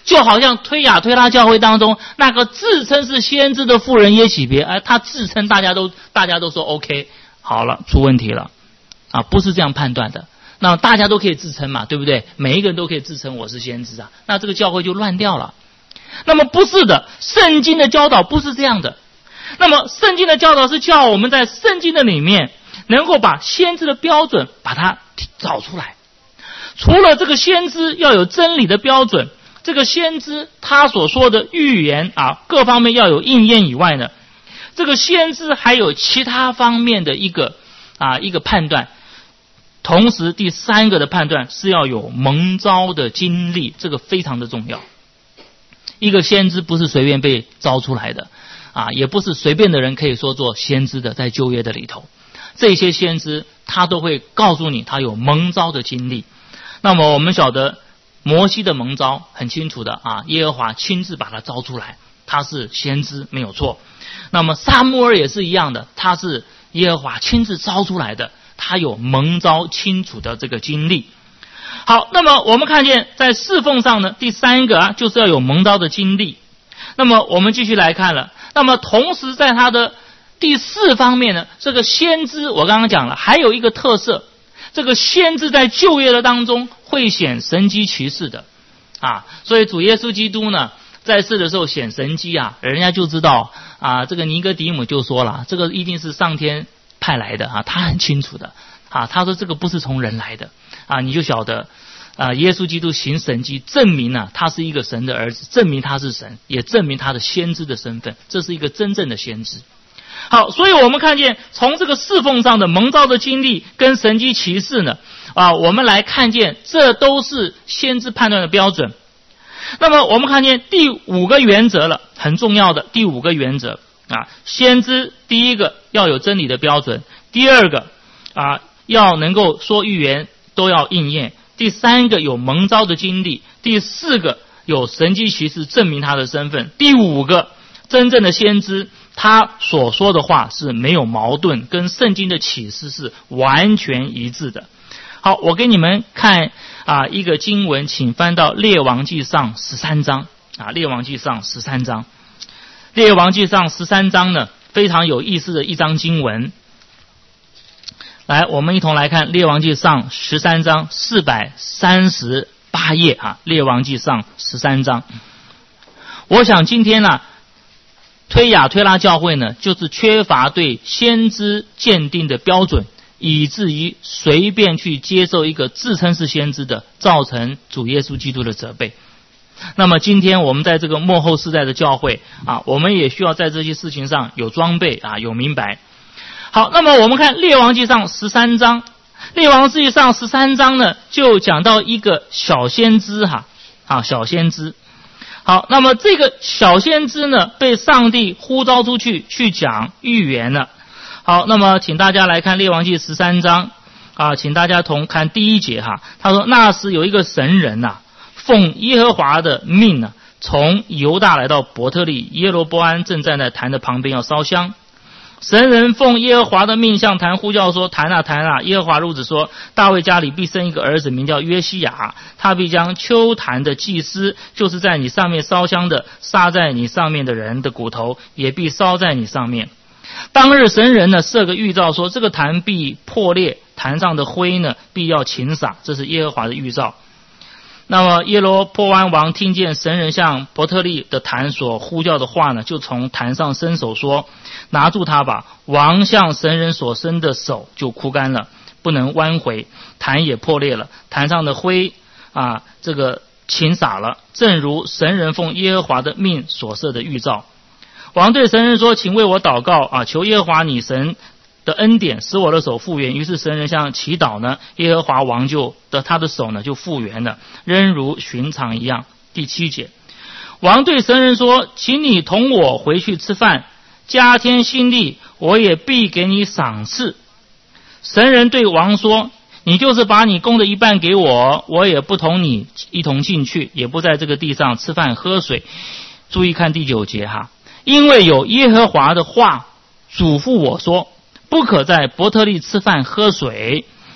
就好像推雅推拉教会当中那个自称是先知的妇人耶洗别，哎，他自称大家都大家都说 OK， 好了，出问题了啊，不是这样判断的。那大家都可以自称嘛，对不对？每一个人都可以自称我是先知啊，那这个教会就乱掉了。那么不是的，圣经的教导不是这样的。那么圣经的教导是叫我们在圣经的里面能够把先知的标准把它找出来。除了这个先知要有真理的标准，这个先知他所说的预言啊，各方面要有应验以外呢，这个先知还有其他方面的一个啊一个判断。同时第三个的判断是要有蒙召的经历，这个非常的重要。一个先知不是随便被召出来的啊，也不是随便的人可以说做先知的，在旧约的里头，这些先知他都会告诉你他有蒙召的经历。那么我们晓得摩西的蒙召很清楚的啊，耶和华亲自把他召出来，他是先知没有错。那么撒母耳也是一样的，他是耶和华亲自召出来的，他有蒙召清楚的这个经历。好，那么我们看见在侍奉上呢，第三个啊，就是要有蒙召的经历。那么我们继续来看了，那么同时在他的第四方面呢，这个先知我刚刚讲了，还有一个特色，这个先知在旧约的当中会显神迹奇事的啊，所以主耶稣基督呢在世的时候显神迹啊，人家就知道啊，这个尼哥底母就说了，这个一定是上天派来的啊，他很清楚的啊，他说这个不是从人来的啊，你就晓得啊，耶稣基督行神迹，证明呢、啊、他是一个神的儿子，证明他是神，也证明他的先知的身份，这是一个真正的先知。好，所以我们看见从这个侍奉上的蒙召的经历跟神迹奇事呢啊，我们来看见这都是先知判断的标准。那么我们看见第五个原则了，很重要的第五个原则啊，先知第一个要有真理的标准，第二个啊要能够说预言都要应验，第三个有蒙召的经历，第四个有神迹奇事证明他的身份，第五个真正的先知他所说的话是没有矛盾，跟圣经的启示是完全一致的。好，我给你们看啊一个经文，请翻到列王记上十三章啊，列王记上十三章，列王记上十三章呢非常有意思的一章经文。来，我们一同来看列王记上十三章四百三十八页啊，列王记上十三章。我想今天呢，推雅推拉教会呢，就是缺乏对先知鉴定的标准，以至于随便去接受一个自称是先知的，造成主耶稣基督的责备。那么今天我们在这个末后世代的教会啊，我们也需要在这些事情上有装备啊，有明白。好，那么我们看列王记上十三章，列王记上十三章呢，就讲到一个小先知哈，啊，小先知。好，那么这个小先知呢，被上帝呼召出去去讲预言了。好，那么请大家来看列王记十三章啊，请大家同看第一节哈。他说，那时有一个神人呐、啊，奉耶和华的命呢、啊，从犹大来到伯特利，耶罗波安正站在坛的旁边要烧香。神人奉耶和华的命向坛呼叫说，坛啊坛啊，耶和华如此说，大卫家里必生一个儿子，名叫约西亚，他必将丘坛的祭司，就是在你上面烧香的，杀在你上面的人的骨头，也必烧在你上面。当日神人呢设个预兆说，这个坛必破裂，坛上的灰呢必要倾洒，这是耶和华的预兆。那么耶罗波安王听见神人向伯特利的坛所呼叫的话呢，就从坛上伸手说，拿住他吧。王向神人所伸的手就枯干了，不能弯回，坛也破裂了，坛上的灰啊这个倾洒了，正如神人奉耶和华的命所设的预兆。王对神人说，请为我祷告啊，求耶和华你神的恩典使我的手复原。于是神人向祈祷呢，耶和华王就的他的手呢就复原了，仍如寻常一样。第七节，王对神人说，请你同我回去吃饭，加添心力，我也必给你赏赐。神人对王说，你就是把你供的一半给我，我也不同你一同进去，也不在这个地上吃饭喝水。注意看第九节哈，因为有耶和华的话嘱咐我说，不可在伯特利吃饭喝水，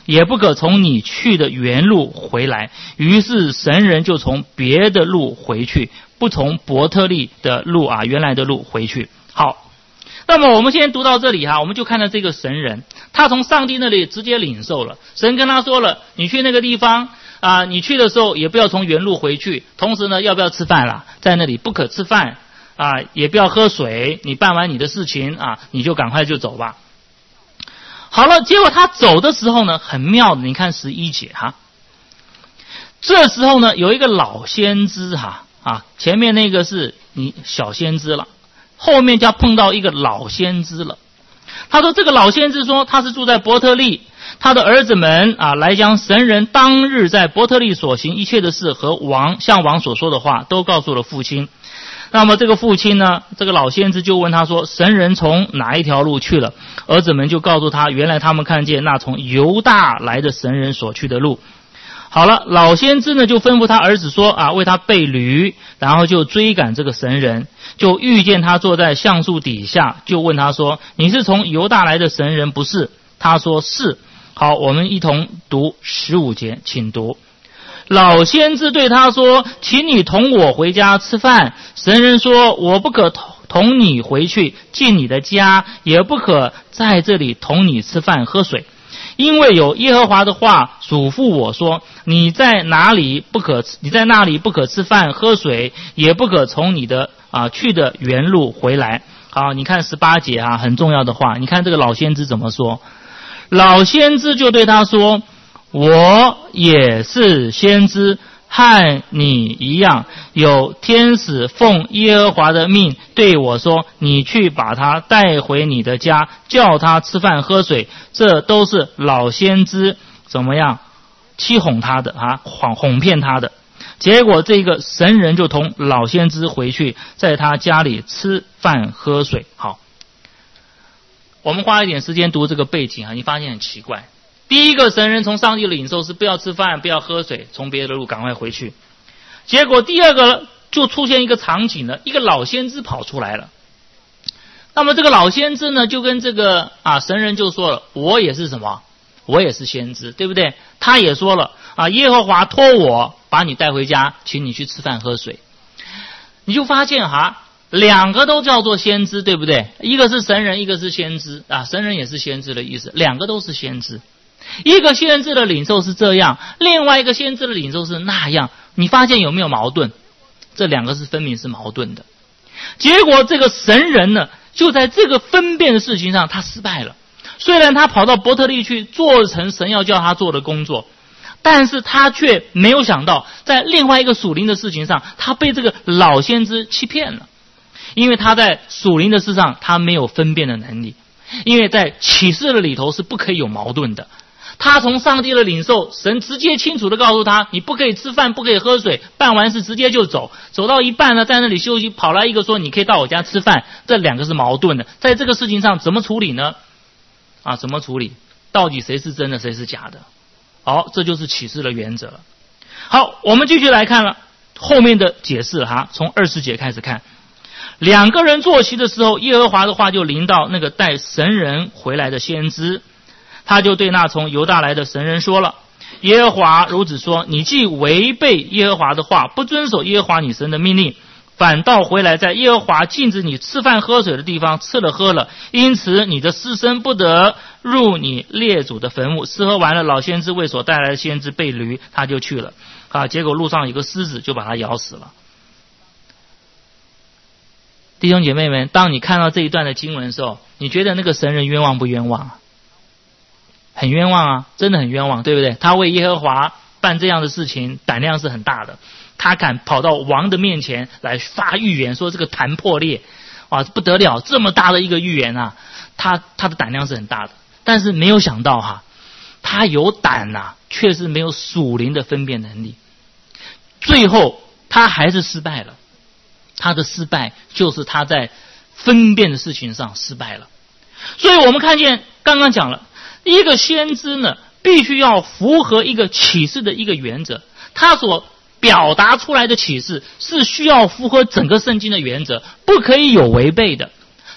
也不可从你去的原路回来。于是神人就从别的路回去，不从伯特利的路啊，原来的路回去。好，那么我们先读到这里哈，我们就看到这个神人，他从上帝那里直接领受了。神跟他说了，你去那个地方啊，你去的时候也不要从原路回去，同时呢，要不要吃饭啦？在那里不可吃饭啊，也不要喝水。你办完你的事情啊，你就赶快就走吧。好了，结果他走的时候呢，很妙的，你看十一节哈。这时候呢，有一个老先知哈啊，前面那个是你小先知了。后面就要碰到一个老先知了。他说这个老先知说他是住在伯特利，他的儿子们啊来将神人当日在伯特利所行一切的事和王向王所说的话都告诉了父亲。那么这个父亲呢，这个老先知就问他说，神人从哪一条路去了？儿子们就告诉他，原来他们看见那从犹大来的神人所去的路。好了，老先知呢就吩咐他儿子说啊，为他备驴，然后就追赶这个神人，就遇见他坐在橡树底下，就问他说，你是从犹大来的神人不是？他说是。好，我们一同读十五节，请读。老先知对他说，请你同我回家吃饭。神人说，我不可同你回去进你的家，也不可在这里同你吃饭喝水。因为有耶和华的话嘱咐我说，你在哪里不可你在那里不可吃饭喝水，也不可从你的啊去的原路回来。好，你看十八节啊，很重要的话，你看这个老先知怎么说。老先知就对他说，我也是先知，和你一样，有天使奉耶和华的命对我说，你去把他带回你的家，叫他吃饭喝水。这都是老先知怎么样欺哄他的啊，哄哄骗他的。结果这个神人就同老先知回去，在他家里吃饭喝水。好，我们花一点时间读这个背景啊，你发现很奇怪。第一个神人从上帝的领受是不要吃饭，不要喝水，从别的路赶快回去。结果第二个就出现一个场景了，一个老先知跑出来了。那么这个老先知呢，就跟这个啊神人就说了，我也是什么？我也是先知，对不对？他也说了啊，耶和华托我把你带回家，请你去吃饭喝水。你就发现哈，两个都叫做先知，对不对？一个是神人，一个是先知啊，神人也是先知的意思，两个都是先知。一个先知的领受是这样，另外一个先知的领受是那样，你发现有没有矛盾？这两个是分明是矛盾的。结果这个神人呢，就在这个分辨的事情上他失败了。虽然他跑到伯特利去做成神要叫他做的工作，但是他却没有想到在另外一个属灵的事情上，他被这个老先知欺骗了。因为他在属灵的事上他没有分辨的能力，因为在启示的里头是不可以有矛盾的。他从上帝的领受，神直接清楚的告诉他，你不可以吃饭，不可以喝水，办完事直接就走。走到一半呢，在那里休息，跑来一个说你可以到我家吃饭，这两个是矛盾的。在这个事情上怎么处理呢？啊，怎么处理？到底谁是真的，谁是假的？好，这就是启示的原则了。好，我们继续来看了后面的解释哈，从二十节开始看。两个人坐席的时候，耶和华的话就临到那个带神人回来的先知，他就对那从犹大来的神人说了，耶和华如此说，你既违背耶和华的话，不遵守耶和华你神的命令，反倒回来在耶和华禁止你吃饭喝水的地方吃了喝了，因此你的尸身不得入你列祖的坟墓。吃喝完了，老先知为所带来的先知被驴，他就去了啊，结果路上有个狮子就把他咬死了。弟兄姐妹们，当你看到这一段的经文的时候，你觉得那个神人冤枉不冤枉？很冤枉啊，真的很冤枉，对不对？他为耶和华办这样的事情，胆量是很大的。他敢跑到王的面前来发预言，说这个坛破裂，哇，不得了，这么大的一个预言啊，他他的胆量是很大的。但是没有想到哈，他有胆呐、啊，却是没有属灵的分辨能力，最后他还是失败了。他的失败就是他在分辨的事情上失败了。所以我们看见刚刚讲了，一个先知呢，必须要符合一个启示的一个原则，他所表达出来的启示是需要符合整个圣经的原则，不可以有违背的。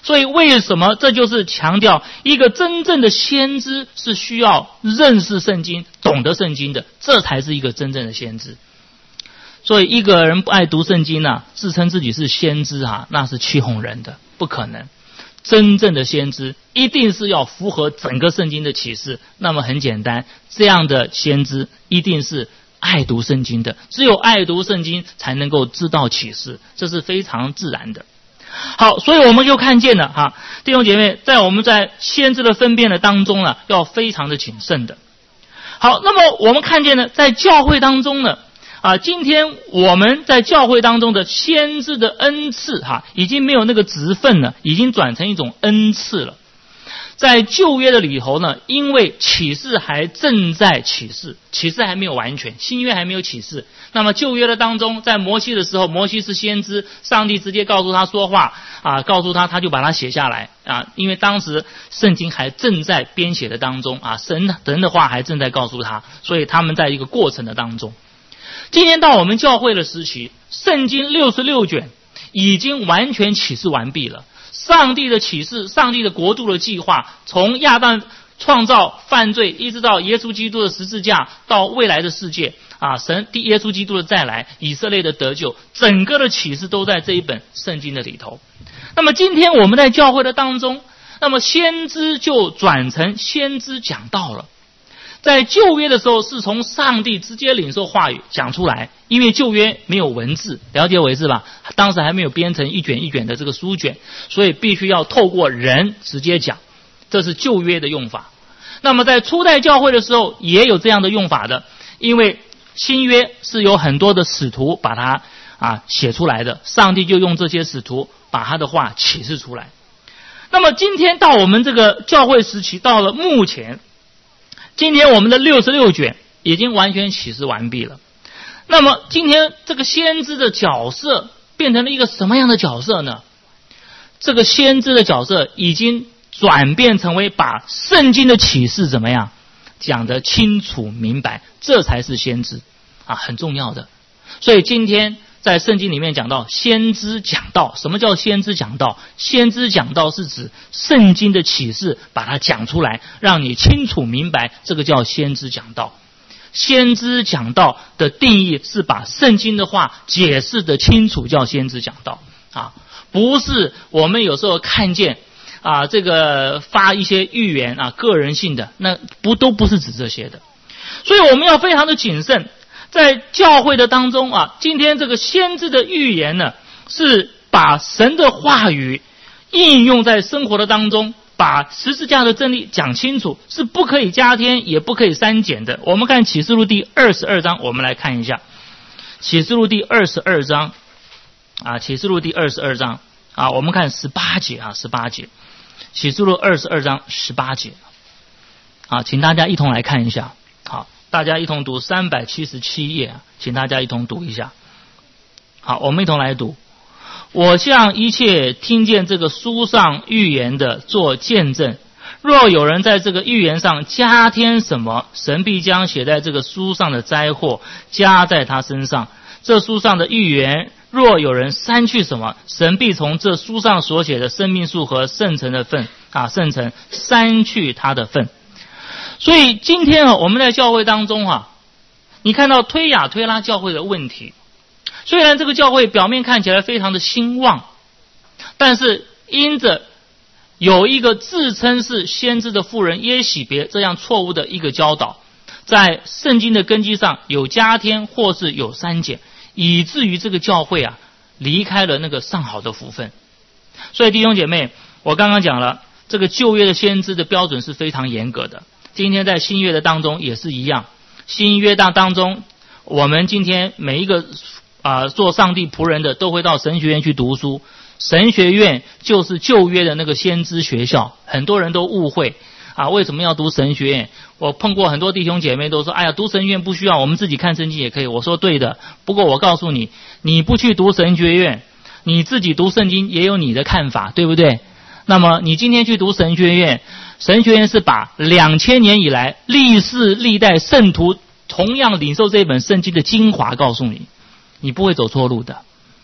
所以为什么这就是强调一个真正的先知是需要认识圣经、懂得圣经的，这才是一个真正的先知。所以一个人不爱读圣经啊，自称自己是先知啊，那是欺哄人的，不可能。真正的先知一定是要符合整个圣经的启示。那么很简单，这样的先知一定是爱读圣经的，只有爱读圣经才能够知道启示，这是非常自然的。好，所以我们就看见了哈，弟兄姐妹，在我们在先知的分辨的当中呢，要非常的谨慎的。好，那么我们看见呢，在教会当中呢，啊，今天我们在教会当中的先知的恩赐哈，已经没有那个职分了，已经转成一种恩赐了。在旧约的里头呢，因为启示还正在启示，启示还没有完全，新约还没有启示。那么旧约的当中，在摩西的时候，摩西是先知，上帝直接告诉他说话啊，告诉他，他就把它写下来啊，因为当时圣经还正在编写的当中啊，神神的话还正在告诉他，所以他们在一个过程的当中。今天到我们教会的时期，圣经六十六卷已经完全启示完毕了。上帝的启示，上帝的国度的计划，从亚当创造犯罪，一直到耶稣基督的十字架，到未来的世界啊，神第耶稣基督的再来，以色列的得救，整个的启示都在这一本圣经的里头。那么今天我们在教会的当中，那么先知就转成先知讲道了。在旧约的时候是从上帝直接领受话语讲出来，因为旧约没有文字，了解我意思吧？当时还没有编成一卷一卷的这个书卷，所以必须要透过人直接讲，这是旧约的用法。那么在初代教会的时候也有这样的用法的，因为新约是有很多的使徒把它啊写出来的，上帝就用这些使徒把他的话启示出来。那么今天到我们这个教会时期，到了目前，今天我们的六十六卷已经完全启示完毕了。那么今天这个先知的角色变成了一个什么样的角色呢？这个先知的角色已经转变成为把圣经的启示怎么样讲得清楚明白，这才是先知啊，很重要的。所以今天在圣经里面讲到先知讲道，什么叫先知讲道？先知讲道是指圣经的启示把它讲出来，让你清楚明白，这个叫先知讲道。先知讲道的定义是把圣经的话解释得清楚，叫先知讲道啊，不是我们有时候看见啊这个发一些预言啊个人性的，那不都不是指这些的。所以我们要非常的谨慎。在教会的当中啊，今天这个先知的预言呢，是把神的话语应用在生活的当中，把十字架的真理讲清楚，是不可以加添也不可以删减的。我们看启示录第二十二章，我们来看一下启示录第二十二章啊，启示录第二十二章啊，我们看十八节啊，十八节，启示录二十二章十八节啊，请大家一同来看一下。好，大家一同读三百七十七页，请大家一同读一下。好，我们一同来读。我向一切听见这个书上预言的做见证，若有人在这个预言上加添什么，神必将写在这个书上的灾祸加在他身上。这书上的预言若有人删去什么，神必从这书上所写的生命树和圣城的份啊，圣城删去他的份。所以今天啊，我们在教会当中啊，你看到推雅推拉教会的问题，虽然这个教会表面看起来非常的兴旺，但是因着有一个自称是先知的妇人耶洗别这样错误的一个教导，在圣经的根基上有加添或是有删减，以至于这个教会啊离开了那个上好的福分。所以弟兄姐妹，我刚刚讲了，这个旧约的先知的标准是非常严格的。今天在新约的当中也是一样，新约当当中，我们今天每一个啊、呃、做上帝仆人的都会到神学院去读书。神学院就是旧约的那个先知学校，很多人都误会啊，为什么要读神学院？我碰过很多弟兄姐妹都说，哎呀，读神学院不需要，我们自己看圣经也可以。我说对的，不过我告诉你，你不去读神学院，你自己读圣经也有你的看法，对不对？那么你今天去读神学院，神学院是把两千年以来历世历代圣徒同样领受这本圣经的精华告诉你，你不会走错路的。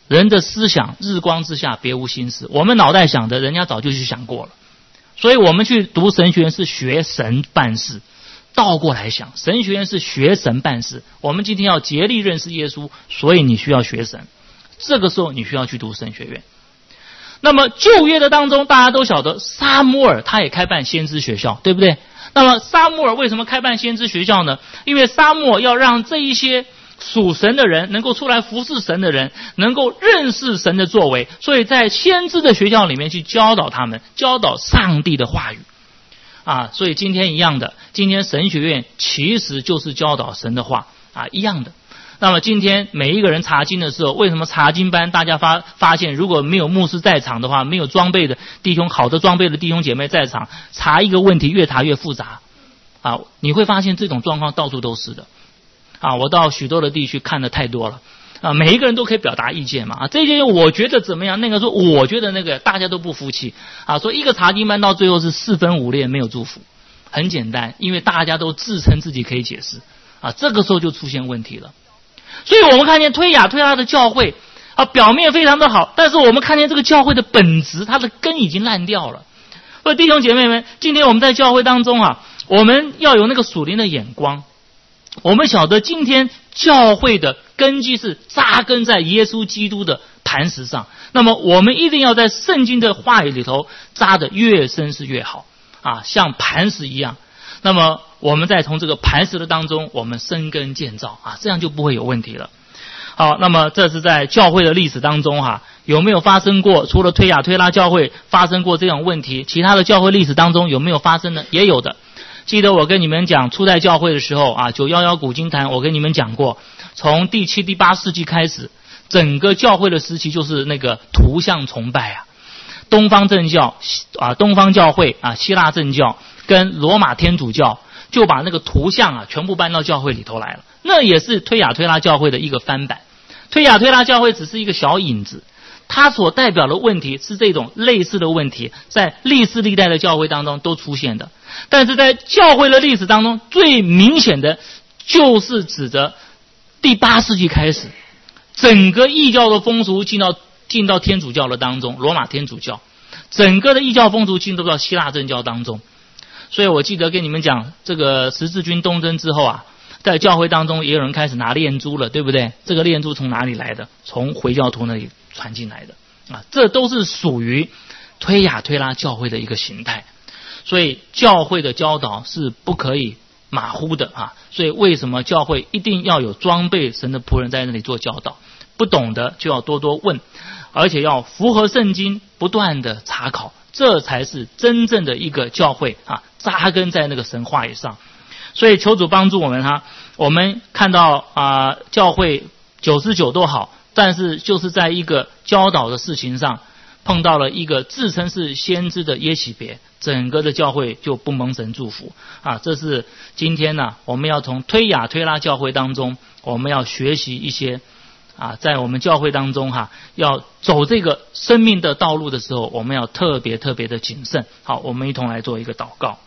人的思想日光之下别无新事，我们脑袋想的人家早就去想过了。所以我们去读神学院是学神办事，倒过来想，神学院是学神办事。我们今天要竭力认识耶稣，所以你需要学神，这个时候你需要去读神学院。那么旧约的当中大家都晓得撒母耳他也开办先知学校，对不对？那么撒母耳为什么开办先知学校呢？因为撒母耳要让这一些属神的人能够出来服侍神的人能够认识神的作为，所以在先知的学校里面去教导他们，教导上帝的话语啊。所以今天一样的，今天神学院其实就是教导神的话啊，一样的。那么今天每一个人查经的时候，为什么查经班大家发发现如果没有牧师在场的话，没有装备的弟兄，好的装备的弟兄姐妹在场，查一个问题越查越复杂啊，你会发现这种状况到处都是的啊。我到许多的地区看的太多了啊，每一个人都可以表达意见嘛啊，这些我觉得怎么样，那个说我觉得那个，大家都不服气啊，所以一个查经班到最后是四分五裂，没有祝福。很简单，因为大家都自称自己可以解释啊，这个时候就出现问题了。所以我们看见推雅推拉的教会啊，表面非常的好，但是我们看见这个教会的本质，它的根已经烂掉了。所以弟兄姐妹们，今天我们在教会当中啊，我们要有那个属灵的眼光。我们晓得今天教会的根基是扎根在耶稣基督的磐石上，那么我们一定要在圣经的话语里头扎得越深是越好啊，像磐石一样。那么我们再从这个磐石的当中我们生根建造啊，这样就不会有问题了。好，那么这是在教会的历史当中哈、啊，有没有发生过？除了推雅推拉教会发生过这种问题，其他的教会历史当中有没有发生呢？也有的。记得我跟你们讲初代教会的时候啊，九一一古经坛我跟你们讲过，从第七第八世纪开始，整个教会的时期就是那个图像崇拜啊，东方正教啊，东方教会啊，希腊正教跟罗马天主教就把那个图像啊全部搬到教会里头来了，那也是推雅推拉教会的一个翻版。推雅推拉教会只是一个小影子，它所代表的问题是这种类似的问题，在历世历代的教会当中都出现的。但是在教会的历史当中，最明显的就是指着第八世纪开始，整个异教的风俗进到进到天主教的当中，罗马天主教，整个的异教风俗进入到希腊正教当中。所以我记得跟你们讲，这个十字军东征之后啊，在教会当中也有人开始拿链珠了，对不对？这个链珠从哪里来的？从回教徒那里传进来的啊，这都是属于推雅推拉教会的一个形态。所以教会的教导是不可以马虎的啊。所以为什么教会一定要有装备神的仆人在那里做教导？不懂的就要多多问，而且要符合圣经，不断的查考，这才是真正的一个教会啊，扎根在那个神话语上。所以求主帮助我们哈、啊，我们看到啊，教会九十九都好，但是就是在一个教导的事情上碰到了一个自称是先知的耶洗别，整个的教会就不蒙神祝福啊！这是今天呢、啊，我们要从推雅推拉教会当中，我们要学习一些啊，在我们教会当中哈、啊，要走这个生命的道路的时候，我们要特别特别的谨慎。好，我们一同来做一个祷告。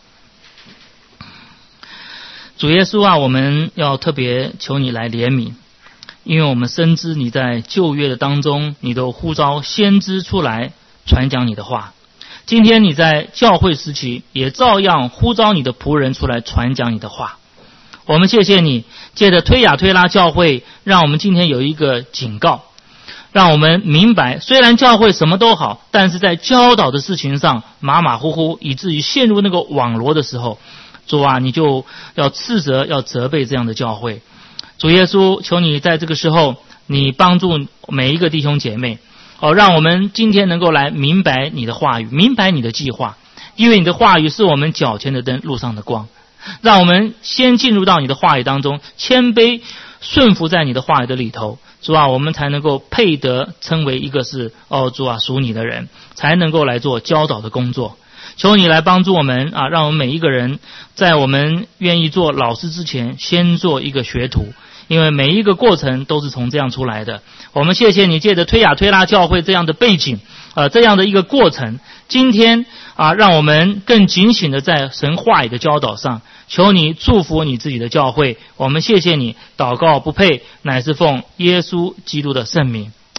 主耶稣啊，我们要特别求你来怜悯。因为我们深知你在旧约的当中，你都呼召先知出来传讲你的话。今天你在教会时期也照样呼召你的仆人出来传讲你的话。我们谢谢你，借着推雅推拉教会，让我们今天有一个警告，让我们明白，虽然教会什么都好，但是在教导的事情上马马虎虎，以至于陷入那个网罗的时候，主啊，你就要斥责，要责备这样的教会。主耶稣，求你在这个时候，你帮助每一个弟兄姐妹，哦，让我们今天能够来明白你的话语，明白你的计划，因为你的话语是我们脚前的灯，路上的光。让我们先进入到你的话语当中，谦卑顺服在你的话语的里头，主啊，我们才能够配得称为一个是哦，主啊，属你的人，才能够来做教导的工作。求你来帮助我们啊，让我们每一个人在我们愿意做老师之前，先做一个学徒，因为每一个过程都是从这样出来的。我们谢谢你借着推雅推拉教会这样的背景，呃，这样的一个过程，今天啊，让我们更警醒的在神话语的教导上，求你祝福你自己的教会。我们谢谢你，祷告不配，乃是奉耶稣基督的圣名，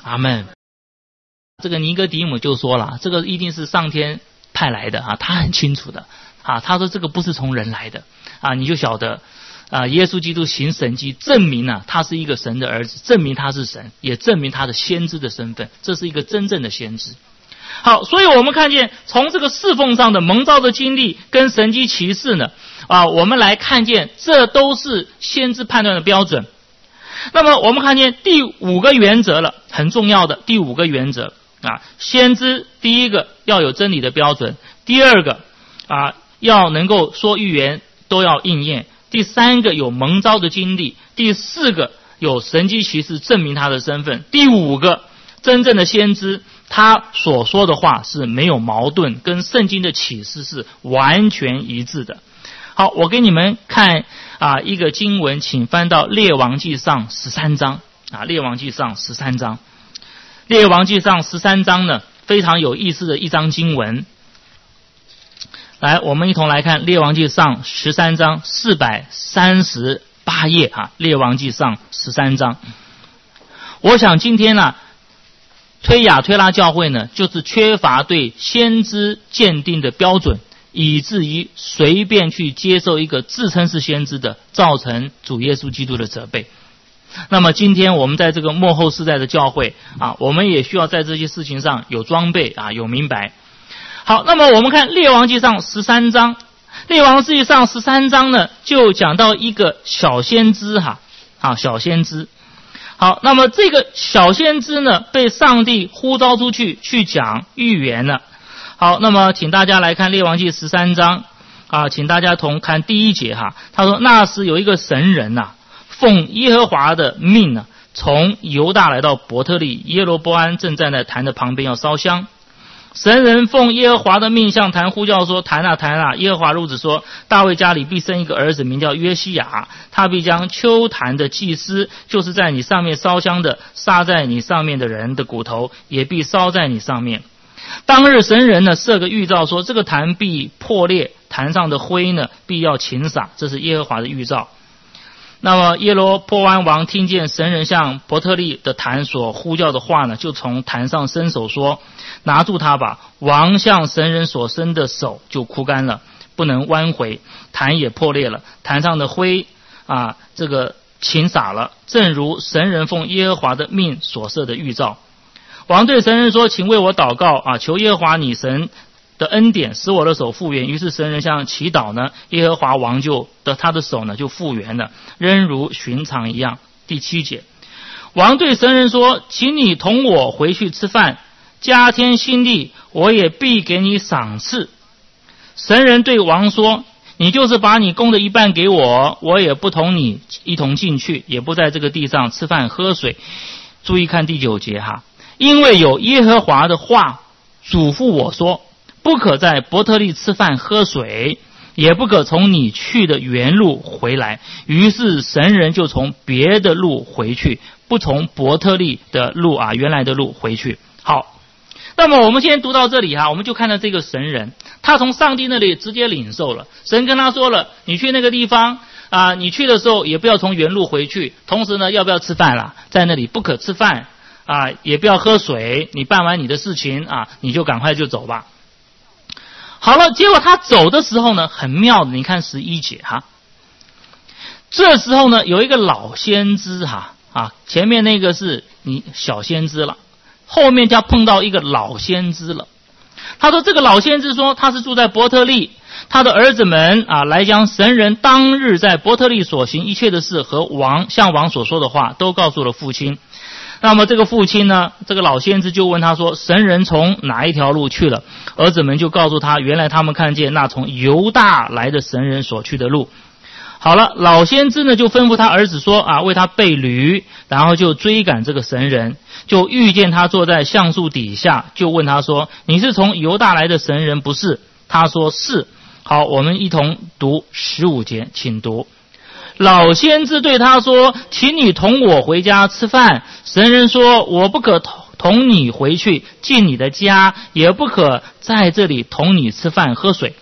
阿们。这个尼哥底母就说了，这个一定是上天派来的啊，他很清楚的啊，他说这个不是从人来的啊，你就晓得啊，耶稣基督行神迹，证明啊他是一个神的儿子，证明他是神，也证明他的先知的身份，这是一个真正的先知。好，所以我们看见从这个侍奉上的蒙召的经历跟神迹奇事呢，啊，我们来看见这都是先知判断的标准。那么我们看见第五个原则了，很重要的第五个原则啊，先知第一个要有真理的标准，第二个啊要能够说预言都要应验，第三个有蒙召的经历，第四个有神迹奇事证明他的身份，第五个真正的先知他所说的话是没有矛盾，跟圣经的启示是完全一致的。好，我给你们看啊一个经文，请翻到列王纪上十三章啊，列王纪上十三章。列王纪上十三章呢，非常有意思的一章经文。来，我们一同来看列王纪上十三章四百三十八页啊，列王纪上十三章。我想今天呢、啊，推雅推拉教会呢，就是缺乏对先知鉴定的标准，以至于随便去接受一个自称是先知的，造成主耶稣基督的责备。那么今天我们在这个末后世代的教会啊，我们也需要在这些事情上有装备啊，有明白。好，那么我们看列王纪上十三章，列王纪上十三章呢，就讲到一个小先知哈啊，小先知。好，那么这个小先知呢，被上帝呼召出去去讲预言了。好，那么请大家来看列王纪十三章啊，请大家同看第一节哈。他说那时有一个神人呐、啊，奉耶和华的命呢、啊，从犹大来到伯特利，耶罗波安正站在坛的旁边要烧香。神人奉耶和华的命向坛呼叫说：坛啊坛啊！耶和华如此说：大卫家里必生一个儿子，名叫约西亚，他必将丘坛的祭司，就是在你上面烧香的，杀在你上面的人的骨头，也必烧在你上面。当日神人呢设个预兆说，这个坛必破裂，坛上的灰呢必要倾洒，这是耶和华的预兆。那么耶罗波安王听见神人向伯特利的坛所呼叫的话呢，就从坛上伸手说：拿住他吧！王向神人所伸的手就枯干了，不能弯回，坛也破裂了，坛上的灰啊，这个倾洒了，正如神人奉耶和华的命所设的预兆。王对神人说：请为我祷告啊，求耶和华你神的恩典使我的手复原。于是神人向祈祷呢，耶和华王就的他的手呢就复原了，仍如寻常一样。第七节，王对神人说：请你同我回去吃饭，加添心力，我也必给你赏赐。神人对王说：你就是把你供的一半给我，我也不同你一同进去，也不在这个地上吃饭喝水。注意看第九节哈，因为有耶和华的话嘱咐我说，不可在伯特利吃饭喝水，也不可从你去的原路回来。于是神人就从别的路回去，不从伯特利的路啊，原来的路回去。好，那么我们先读到这里哈，我们就看到这个神人，他从上帝那里直接领受了。神跟他说了，你去那个地方啊，你去的时候也不要从原路回去，同时呢，要不要吃饭啦？在那里不可吃饭啊，也不要喝水。你办完你的事情啊，你就赶快就走吧。好了，结果他走的时候呢，很妙的，你看十一节哈。这时候呢，有一个老先知哈啊，前面那个是你小先知了，后面就要碰到一个老先知了。他说这个老先知说他是住在伯特利，他的儿子们啊来将神人当日在伯特利所行一切的事和王向王所说的话都告诉了父亲。那么这个父亲呢，这个老先知就问他说，神人从哪一条路去了？儿子们就告诉他，原来他们看见那从犹大来的神人所去的路。好了，老先知呢就吩咐他儿子说啊，为他备驴，然后就追赶这个神人，就遇见他坐在橡树底下，就问他说，你是从犹大来的神人不是？他说是。好，我们一同读十五节，请读。老先知对他说，请你同我回家吃饭。神人说，我不可同你回去进你的家，也不可在这里同你吃饭喝水，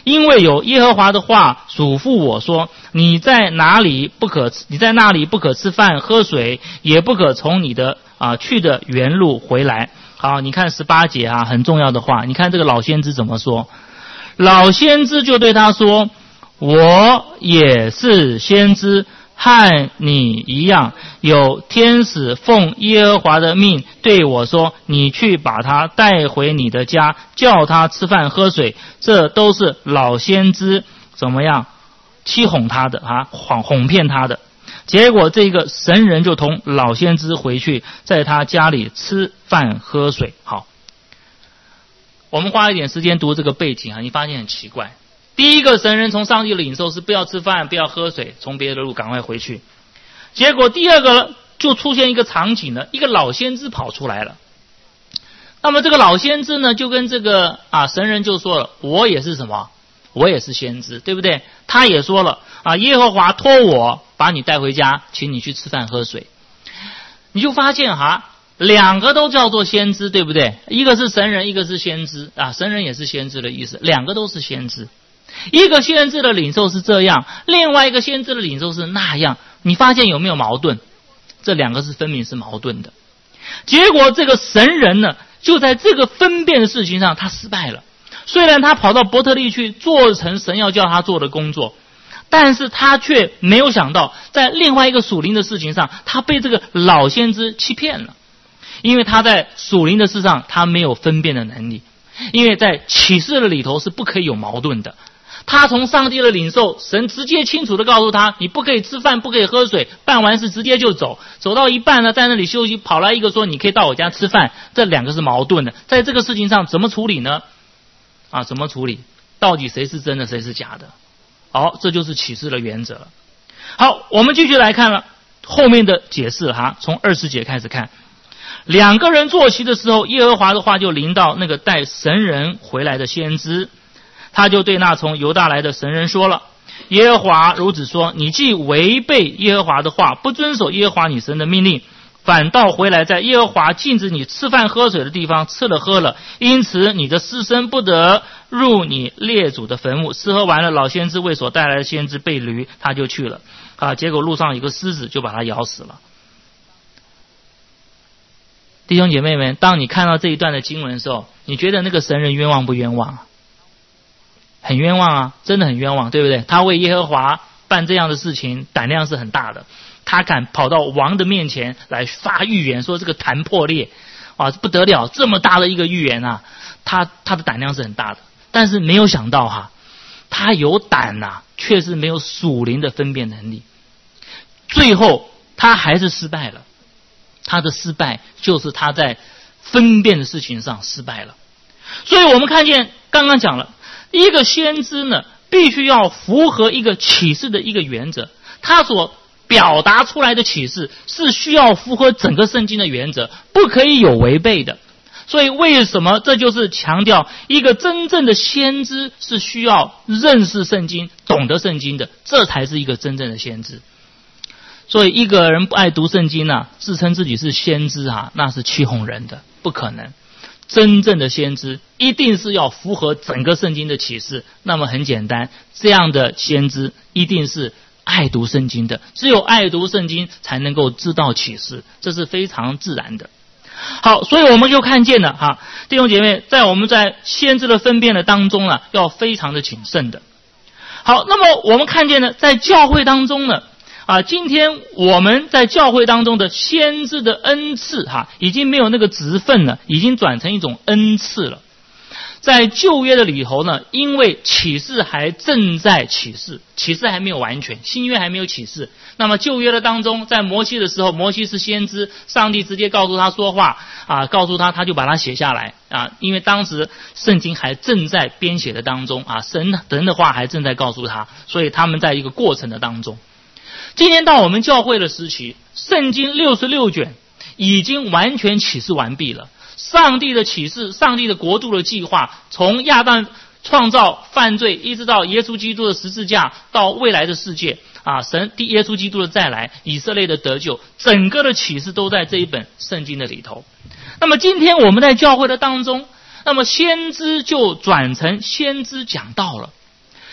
因为有耶和华的话嘱咐我说，你在哪里不可你在那里不可吃饭喝水，也不可从你的啊去的原路回来。好，你看十八节啊，很重要的话，你看这个老先知怎么说？老先知就对他说，我也是先知，和你一样，有天使奉耶和华的命对我说，你去把他带回你的家，叫他吃饭喝水。这都是老先知怎么样欺哄他的啊，哄哄骗他的。结果这个神人就同老先知回去，在他家里吃饭喝水。好，我们花一点时间读这个背景啊，你发现很奇怪。第一个神人从上帝的领受是不要吃饭不要喝水，从别的路赶快回去。结果第二个就出现一个场景了，一个老先知跑出来了。那么这个老先知呢，就跟这个啊神人就说了，我也是什么？我也是先知，对不对？他也说了啊，耶和华托我把你带回家，请你去吃饭喝水。你就发现哈，两个都叫做先知，对不对？一个是神人，一个是先知啊，神人也是先知的意思，两个都是先知。一个先知的领受是这样，另外一个先知的领受是那样，你发现有没有矛盾？这两个是分明是矛盾的。结果这个神人呢，就在这个分辨的事情上他失败了。虽然他跑到伯特利去做成神要叫他做的工作，但是他却没有想到在另外一个属灵的事情上，他被这个老先知欺骗了。因为他在属灵的事上他没有分辨的能力，因为在启示的里头是不可以有矛盾的。他从上帝的领受，神直接清楚的告诉他，你不可以吃饭，不可以喝水，办完事直接就走。走到一半呢，在那里休息，跑来一个说你可以到我家吃饭，这两个是矛盾的。在这个事情上怎么处理呢？啊，怎么处理？到底谁是真的，谁是假的？好，这就是启示的原则了。好，我们继续来看了后面的解释哈，从二十节开始看。两个人坐席的时候，耶和华的话就临到那个带神人回来的先知。他就对那从犹大来的神人说了，耶和华如此说，你既违背耶和华的话，不遵守耶和华你神的命令，反倒回来在耶和华禁止你吃饭喝水的地方吃了喝了，因此你的尸身不得入你列祖的坟墓。吃喝完了，老先知为所带来的先知被驴，他就去了啊，结果路上有个狮子就把他咬死了。弟兄姐妹们，当你看到这一段的经文的时候，你觉得那个神人冤枉不冤枉啊？很冤枉啊，真的很冤枉，对不对？他为耶和华办这样的事情，胆量是很大的。他敢跑到王的面前来发预言，说这个坛破裂，啊，不得了，这么大的一个预言啊，他他的胆量是很大的。但是没有想到哈，他有胆呐、啊，却是没有属灵的分辨能力。最后他还是失败了。他的失败就是他在分辨的事情上失败了。所以我们看见刚刚讲了，一个先知呢，必须要符合一个启示的一个原则，他所表达出来的启示是需要符合整个圣经的原则，不可以有违背的。所以为什么这就是强调一个真正的先知是需要认识圣经，懂得圣经的，这才是一个真正的先知。所以一个人不爱读圣经啊，自称自己是先知啊，那是欺哄人的，不可能。真正的先知一定是要符合整个圣经的启示。那么很简单，这样的先知一定是爱读圣经的，只有爱读圣经才能够知道启示，这是非常自然的。好，所以我们就看见了哈，弟兄姐妹，在我们在先知的分辨的当中呢，要非常的谨慎的。好，那么我们看见呢，在教会当中呢，啊，今天我们在教会当中的先知的恩赐哈，已经没有那个职分了，已经转成一种恩赐了。在旧约的里头呢，因为启示还正在启示，启示还没有完全，新约还没有启示。那么旧约的当中，在摩西的时候，摩西是先知，上帝直接告诉他说话啊，告诉他，他就把它写下来啊，因为当时圣经还正在编写的当中啊，神神的话还正在告诉他，所以他们在一个过程的当中。今天到我们教会的时期，圣经六十六卷已经完全启示完毕了。上帝的启示，上帝的国度的计划，从亚当创造犯罪，一直到耶稣基督的十字架，到未来的世界啊，神第耶稣基督的再来，以色列的得救，整个的启示都在这一本圣经的里头。那么今天我们在教会的当中，那么先知就转成先知讲道了。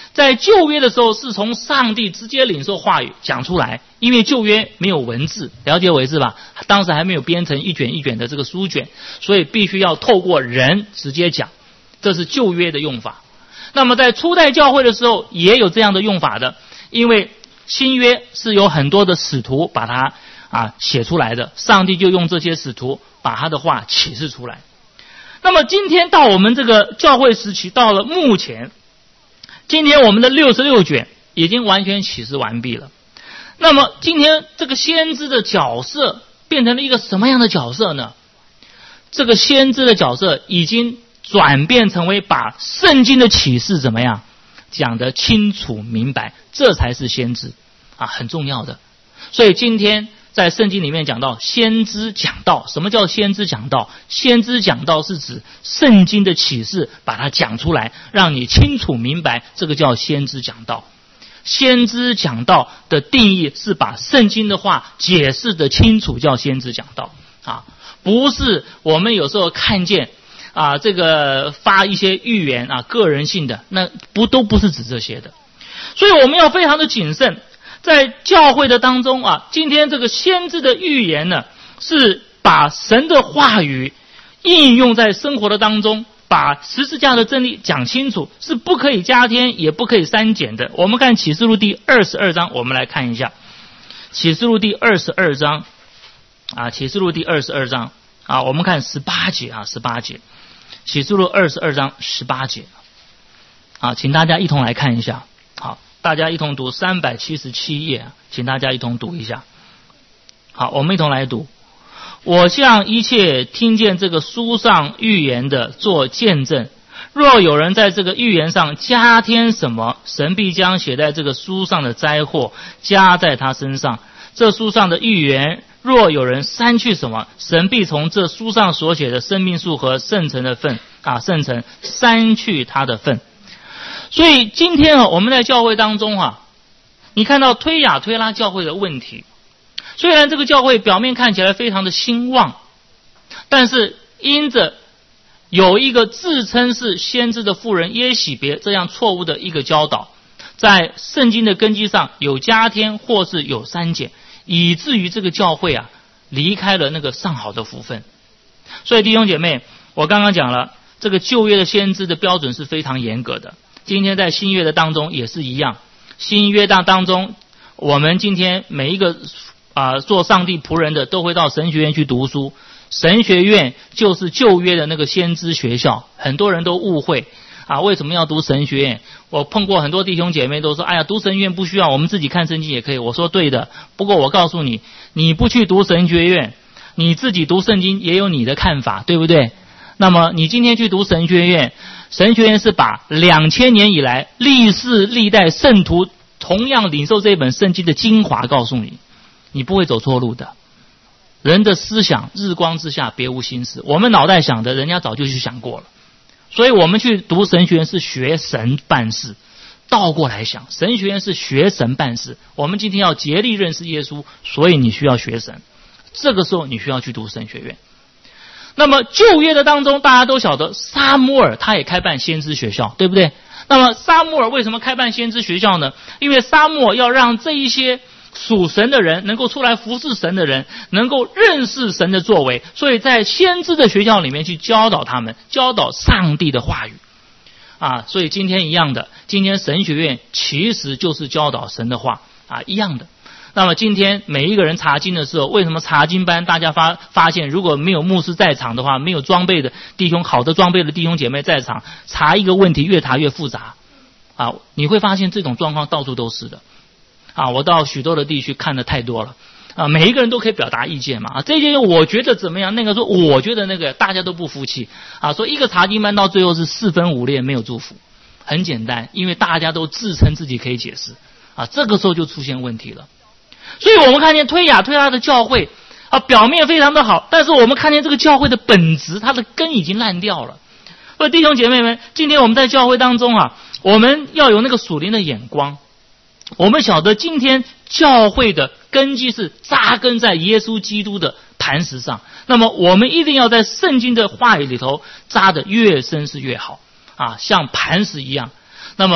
在旧约的时候是从上帝直接领受话语讲出来，因为旧约没有文字，了解我意思吧？当时还没有编成一卷一卷的这个书卷，所以必须要透过人直接讲，这是旧约的用法。那么在初代教会的时候也有这样的用法的，因为新约是有很多的使徒把它啊写出来的，上帝就用这些使徒把他的话启示出来。那么今天到我们这个教会时期，到了目前，今天我们的六十六卷已经完全启示完毕了。那么今天这个先知的角色变成了一个什么样的角色呢？这个先知的角色已经转变成为把圣经的启示怎么样讲得清楚明白，这才是先知啊，很重要的。所以今天在圣经里面讲到先知讲道，什么叫先知讲道？先知讲道是指圣经的启示把它讲出来，让你清楚明白，这个叫先知讲道。先知讲道的定义是把圣经的话解释得清楚，叫先知讲道啊，不是我们有时候看见啊这个发一些预言啊个人性的，那不都不是指这些的。所以我们要非常的谨慎。在教会的当中啊，今天这个先知的预言呢，是把神的话语应用在生活的当中，把十字架的真理讲清楚，是不可以加添也不可以删减的。我们看启示录第二十二章，我们来看一下启示录第二十二章啊，启示录第二十二章啊，我们看十八节啊，十八节，启示录二十二章十八节啊，请大家一同来看一下。好，大家一同读三百七十七页，请大家一同读一下。好，我们一同来读。我向一切听见这个书上预言的做见证，若有人在这个预言上加添什么，神必将写在这个书上的灾祸加在他身上。这书上的预言若有人删去什么，神必从这书上所写的生命树和圣城的份啊，圣城删去他的份。所以今天啊，我们在教会当中啊，你看到推雅推拉教会的问题，虽然这个教会表面看起来非常的兴旺，但是因着有一个自称是先知的妇人耶洗别这样错误的一个教导，在圣经的根基上有加添或是有删减，以至于这个教会啊离开了那个上好的福分。所以弟兄姐妹，我刚刚讲了，这个旧约的先知的标准是非常严格的，今天在新约的当中也是一样。新约当当中，我们今天每一个啊、呃、做上帝仆人的都会到神学院去读书，神学院就是旧约的那个先知学校，很多人都误会啊，为什么要读神学院？我碰过很多弟兄姐妹都说，哎呀，读神学院不需要，我们自己看圣经也可以。我说对的，不过我告诉你，你不去读神学院，你自己读圣经也有你的看法，对不对？那么你今天去读神学院，神学院是把两千年以来历世历代圣徒同样领受这本圣经的精华告诉你，你不会走错路的。人的思想日光之下别无新事，我们脑袋想的人家早就去想过了。所以我们去读神学院是学神办事，倒过来想，神学院是学神办事。我们今天要竭力认识耶稣，所以你需要学神，这个时候你需要去读神学院。那么旧约的当中大家都晓得，撒母耳他也开办先知学校，对不对？那么撒母耳为什么开办先知学校呢？因为撒母耳要让这一些属神的人能够出来服侍神的人能够认识神的作为，所以在先知的学校里面去教导他们，教导上帝的话语啊。所以今天一样的，今天神学院其实就是教导神的话啊，一样的。那么今天每一个人查经的时候，为什么查经班大家发发现如果没有牧师在场的话，没有装备的弟兄，好的装备的弟兄姐妹在场，查一个问题越查越复杂啊？你会发现这种状况到处都是的啊！我到许多的地区看的太多了啊！每一个人都可以表达意见嘛啊！这些我觉得怎么样，那个说我觉得那个，大家都不服气啊！说一个查经班到最后是四分五裂，没有祝福。很简单，因为大家都自称自己可以解释啊，这个时候就出现问题了。所以我们看见推雅推拉的教会啊，表面非常的好，但是我们看见这个教会的本质，它的根已经烂掉了。所以弟兄姐妹们，今天我们在教会当中啊，我们要有那个属灵的眼光。我们晓得今天教会的根基是扎根在耶稣基督的磐石上，那么我们一定要在圣经的话语里头扎得越深是越好啊，像磐石一样。那么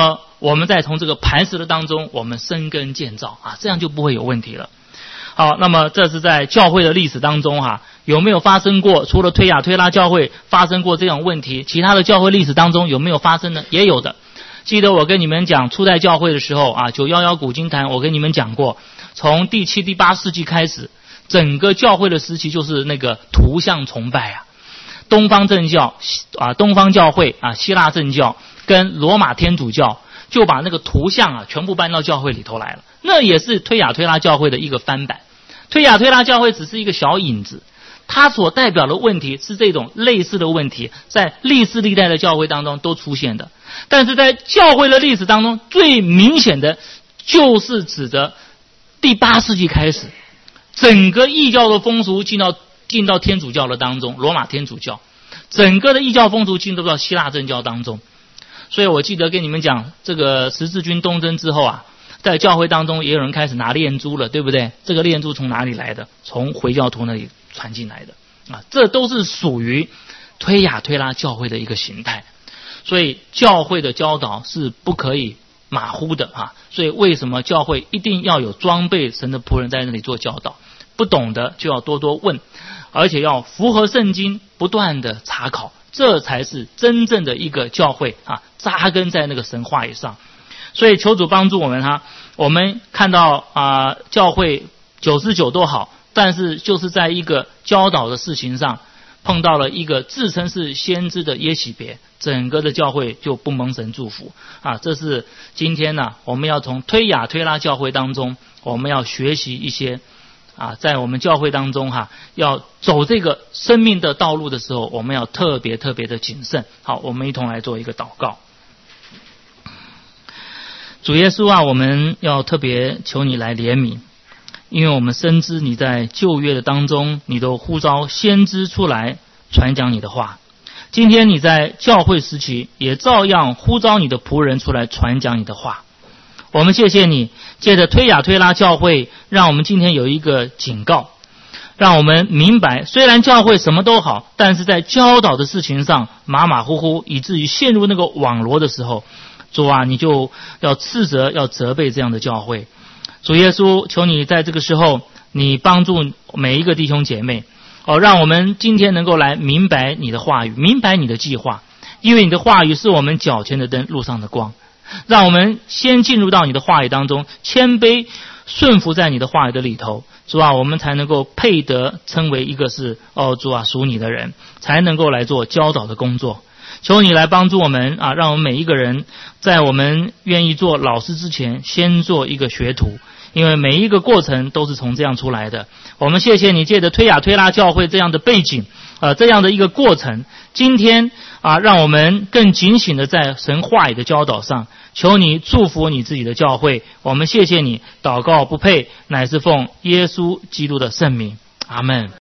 我们再从这个磐石的当中我们生根建造啊，这样就不会有问题了。好，那么这是在教会的历史当中哈、啊，有没有发生过？除了推雅推拉教会发生过这种问题，其他的教会历史当中有没有发生呢？也有的。记得我跟你们讲初代教会的时候啊，九一一古经坛我跟你们讲过，从第七、第八世纪开始，整个教会的时期就是那个图像崇拜啊，东方正教啊，东方教会啊，希腊正教跟罗马天主教就把那个图像啊全部搬到教会里头来了，那也是推雅推拉教会的一个翻版。推雅推拉教会只是一个小影子，它所代表的问题是这种类似的问题，在历世历代的教会当中都出现的。但是在教会的历史当中，最明显的就是指着第八世纪开始，整个异教的风俗进到进到天主教的当中，罗马天主教，整个的异教风俗进入到希腊正教当中。所以我记得跟你们讲，这个十字军东征之后啊，在教会当中也有人开始拿链珠了，对不对？这个链珠从哪里来的？从回教徒那里传进来的啊，这都是属于推雅推拉教会的一个形态。所以教会的教导是不可以马虎的啊，所以为什么教会一定要有装备神的仆人在那里做教导？不懂的就要多多问，而且要符合圣经，不断的查考，这才是真正的一个教会啊，扎根在那个神话语上。所以求主帮助我们哈，我们看到啊、呃，教会九十九都好，但是就是在一个教导的事情上碰到了一个自称是先知的耶洗别，整个的教会就不蒙神祝福啊！这是今天呢、啊，我们要从推雅推拉教会当中，我们要学习一些啊，在我们教会当中哈、啊，要走这个生命的道路的时候，我们要特别特别的谨慎。好，我们一同来做一个祷告。主耶稣啊，我们要特别求你来怜悯。因为我们深知你在旧约的当中，你都呼召先知出来传讲你的话。今天你在教会时期也照样呼召你的仆人出来传讲你的话。我们谢谢你，借着推雅推拉教会，让我们今天有一个警告，让我们明白，虽然教会什么都好，但是在教导的事情上马马虎虎，以至于陷入那个网罗的时候，主啊，你就要斥责，要责备这样的教会。主耶稣，求你在这个时候，你帮助每一个弟兄姐妹，哦，让我们今天能够来明白你的话语，明白你的计划，因为你的话语是我们脚前的灯，路上的光。让我们先进入到你的话语当中，谦卑顺服在你的话语的里头，主啊，我们才能够配得称为一个是哦，主啊，属你的人，才能够来做教导的工作。求你来帮助我们啊，让我们每一个人在我们愿意做老师之前，先做一个学徒。因为每一个过程都是从这样出来的。我们谢谢你借着推雅推拉教会这样的背景，呃，这样的一个过程，今天啊，让我们更警醒的在神话语的教导上，求你祝福你自己的教会。我们谢谢你，祷告不配，乃是奉耶稣基督的圣名，阿们。